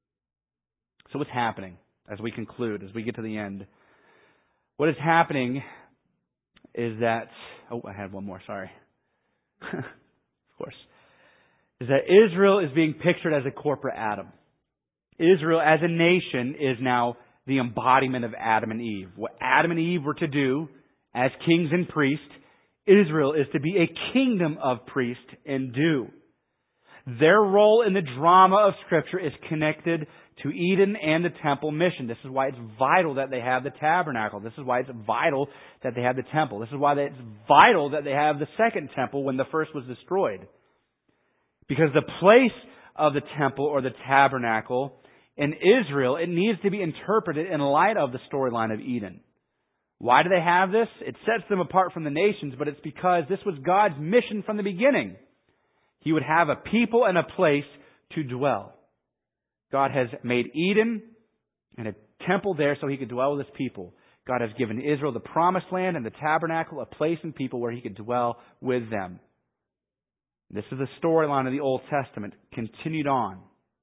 So what's happening as we conclude, as we get to the end? What is happening is that, oh, I had one more, sorry. Of course. Is that Israel is being pictured as a corporate Adam. Israel as a nation is now the embodiment of Adam and Eve. What Adam and Eve were to do as kings and priests, Israel is to be a kingdom of priests and do. Their role in the drama of Scripture is connected to Eden and the temple mission. This is why it's vital that they have the tabernacle. This is why it's vital that they have the temple. This is why it's vital that they have the second temple when the first was destroyed. Because the place of the temple or the tabernacle in Israel, it needs to be interpreted in light of the storyline of Eden. Why do they have this? It sets them apart from the nations, but it's because this was God's mission from the beginning. He would have a people and a place to dwell. God has made Eden and a temple there so He could dwell with His people. God has given Israel the promised land and the tabernacle, a place and people where He could dwell with them. This is the storyline of the Old Testament, continued on.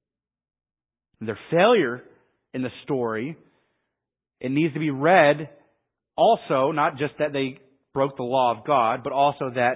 Their failure in the story, it needs to be read also, not just that they broke the law of God, but also that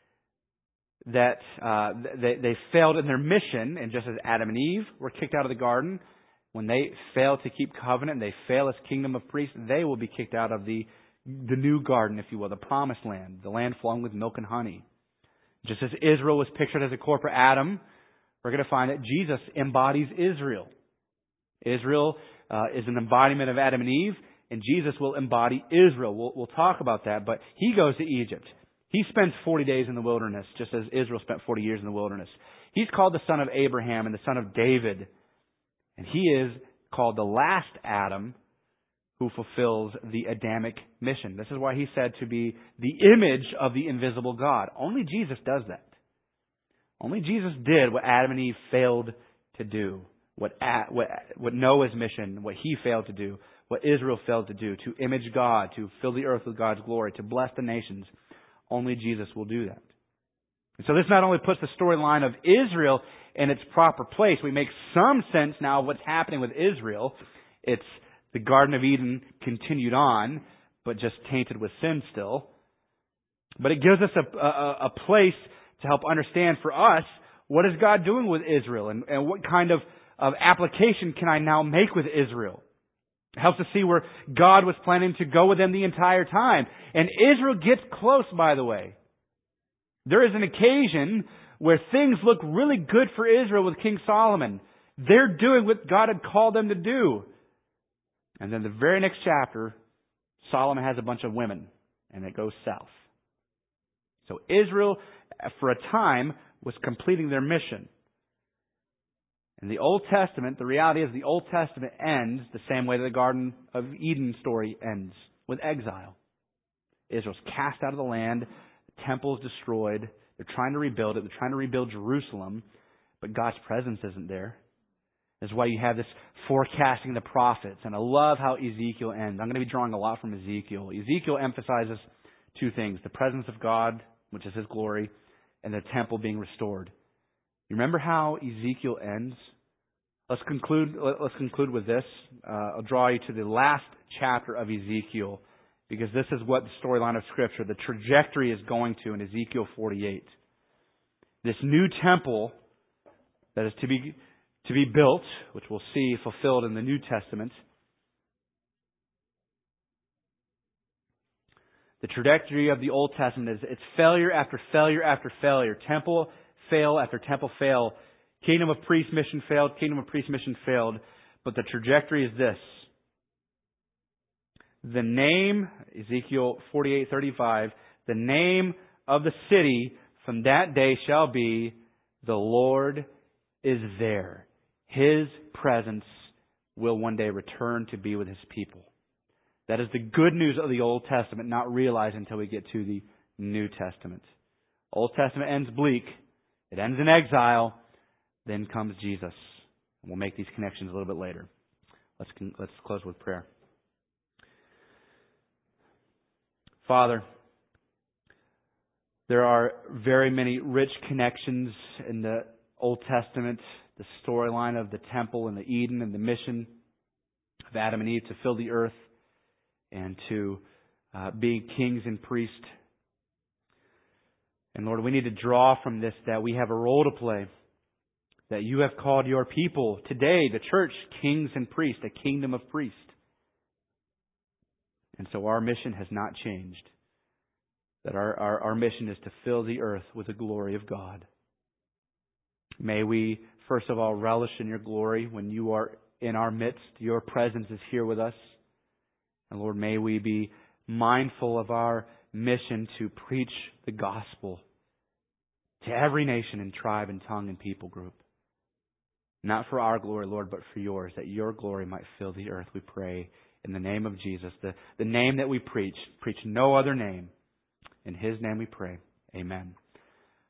that uh, they, they failed in their mission, and just as Adam and Eve were kicked out of the garden, when they fail to keep covenant, and they fail as kingdom of priests, they will be kicked out of the the new garden, if you will, the promised land, the land flowing with milk and honey. Just as Israel was pictured as a corporate Adam, we're going to find that Jesus embodies Israel. Israel uh, is an embodiment of Adam and Eve, and Jesus will embody Israel. We'll, we'll talk about that, but He goes to Egypt. He spends forty days in the wilderness, just as Israel spent forty years in the wilderness. He's called the son of Abraham and the son of David. And He is called the last Adam who fulfills the Adamic mission. This is why He's said to be the image of the invisible God. Only Jesus does that. Only Jesus did what Adam and Eve failed to do. What, what, what Noah's mission, what he failed to do. What Israel failed to do. To image God, to fill the earth with God's glory, to bless the nations. Only Jesus will do that. And so this not only puts the storyline of Israel in its proper place, we make some sense now of what's happening with Israel. It's the Garden of Eden continued on, but just tainted with sin still. But it gives us a, a, a place to help understand for us, what is God doing with Israel? And, and what kind of of application can I now make with Israel? It helps to see where God was planning to go with them the entire time. And Israel gets close, by the way. There is an occasion where things look really good for Israel with King Solomon. They're doing what God had called them to do. And then the very next chapter, Solomon has a bunch of women, and it goes south. So Israel, for a time, was completing their mission. In the Old Testament, the reality is the Old Testament ends the same way the Garden of Eden story ends, with exile. Israel's cast out of the land, the temple is destroyed, they're trying to rebuild it, they're trying to rebuild Jerusalem, but God's presence isn't there. That's why you have this forecasting the prophets. And I love how Ezekiel ends. I'm going to be drawing a lot from Ezekiel. Ezekiel emphasizes two things: the presence of God, which is His glory, and the temple being restored. You remember how Ezekiel ends? Let's conclude, let's conclude with this. Uh, I'll draw you to the last chapter of Ezekiel, because this is what the storyline of Scripture, the trajectory is going to in Ezekiel forty-eight. This new temple that is to be to be built, which we'll see fulfilled in the New Testament. The trajectory of the Old Testament is it's failure after failure after failure. Temple fail after temple fail. Kingdom of priest mission failed. Kingdom of priest mission failed. But the trajectory is this. The name, Ezekiel forty-eight thirty-five, the name of the city from that day shall be, the Lord is there. His presence will one day return to be with His people. That is the good news of the Old Testament, not realized until we get to the New Testament. Old Testament ends bleak. It ends in exile. Then comes Jesus. And we'll make these connections a little bit later. Let's, let's close with prayer. Father, there are very many rich connections in the Old Testament, the storyline of the temple and the Eden and the mission of Adam and Eve to fill the earth and to uh, be kings and priests. And Lord, we need to draw from this that we have a role to play, that You have called Your people today, the church, kings and priests, a kingdom of priests. And so our mission has not changed. That our, our, our mission is to fill the earth with the glory of God. May we, first of all, relish in Your glory when You are in our midst. Your presence is here with us. And Lord, may we be mindful of our mission to preach the gospel to every nation and tribe and tongue and people group. Not for our glory, Lord, but for Yours, that Your glory might fill the earth, we pray. In the name of Jesus, the, the name that we preach, preach no other name. In His name we pray. Amen.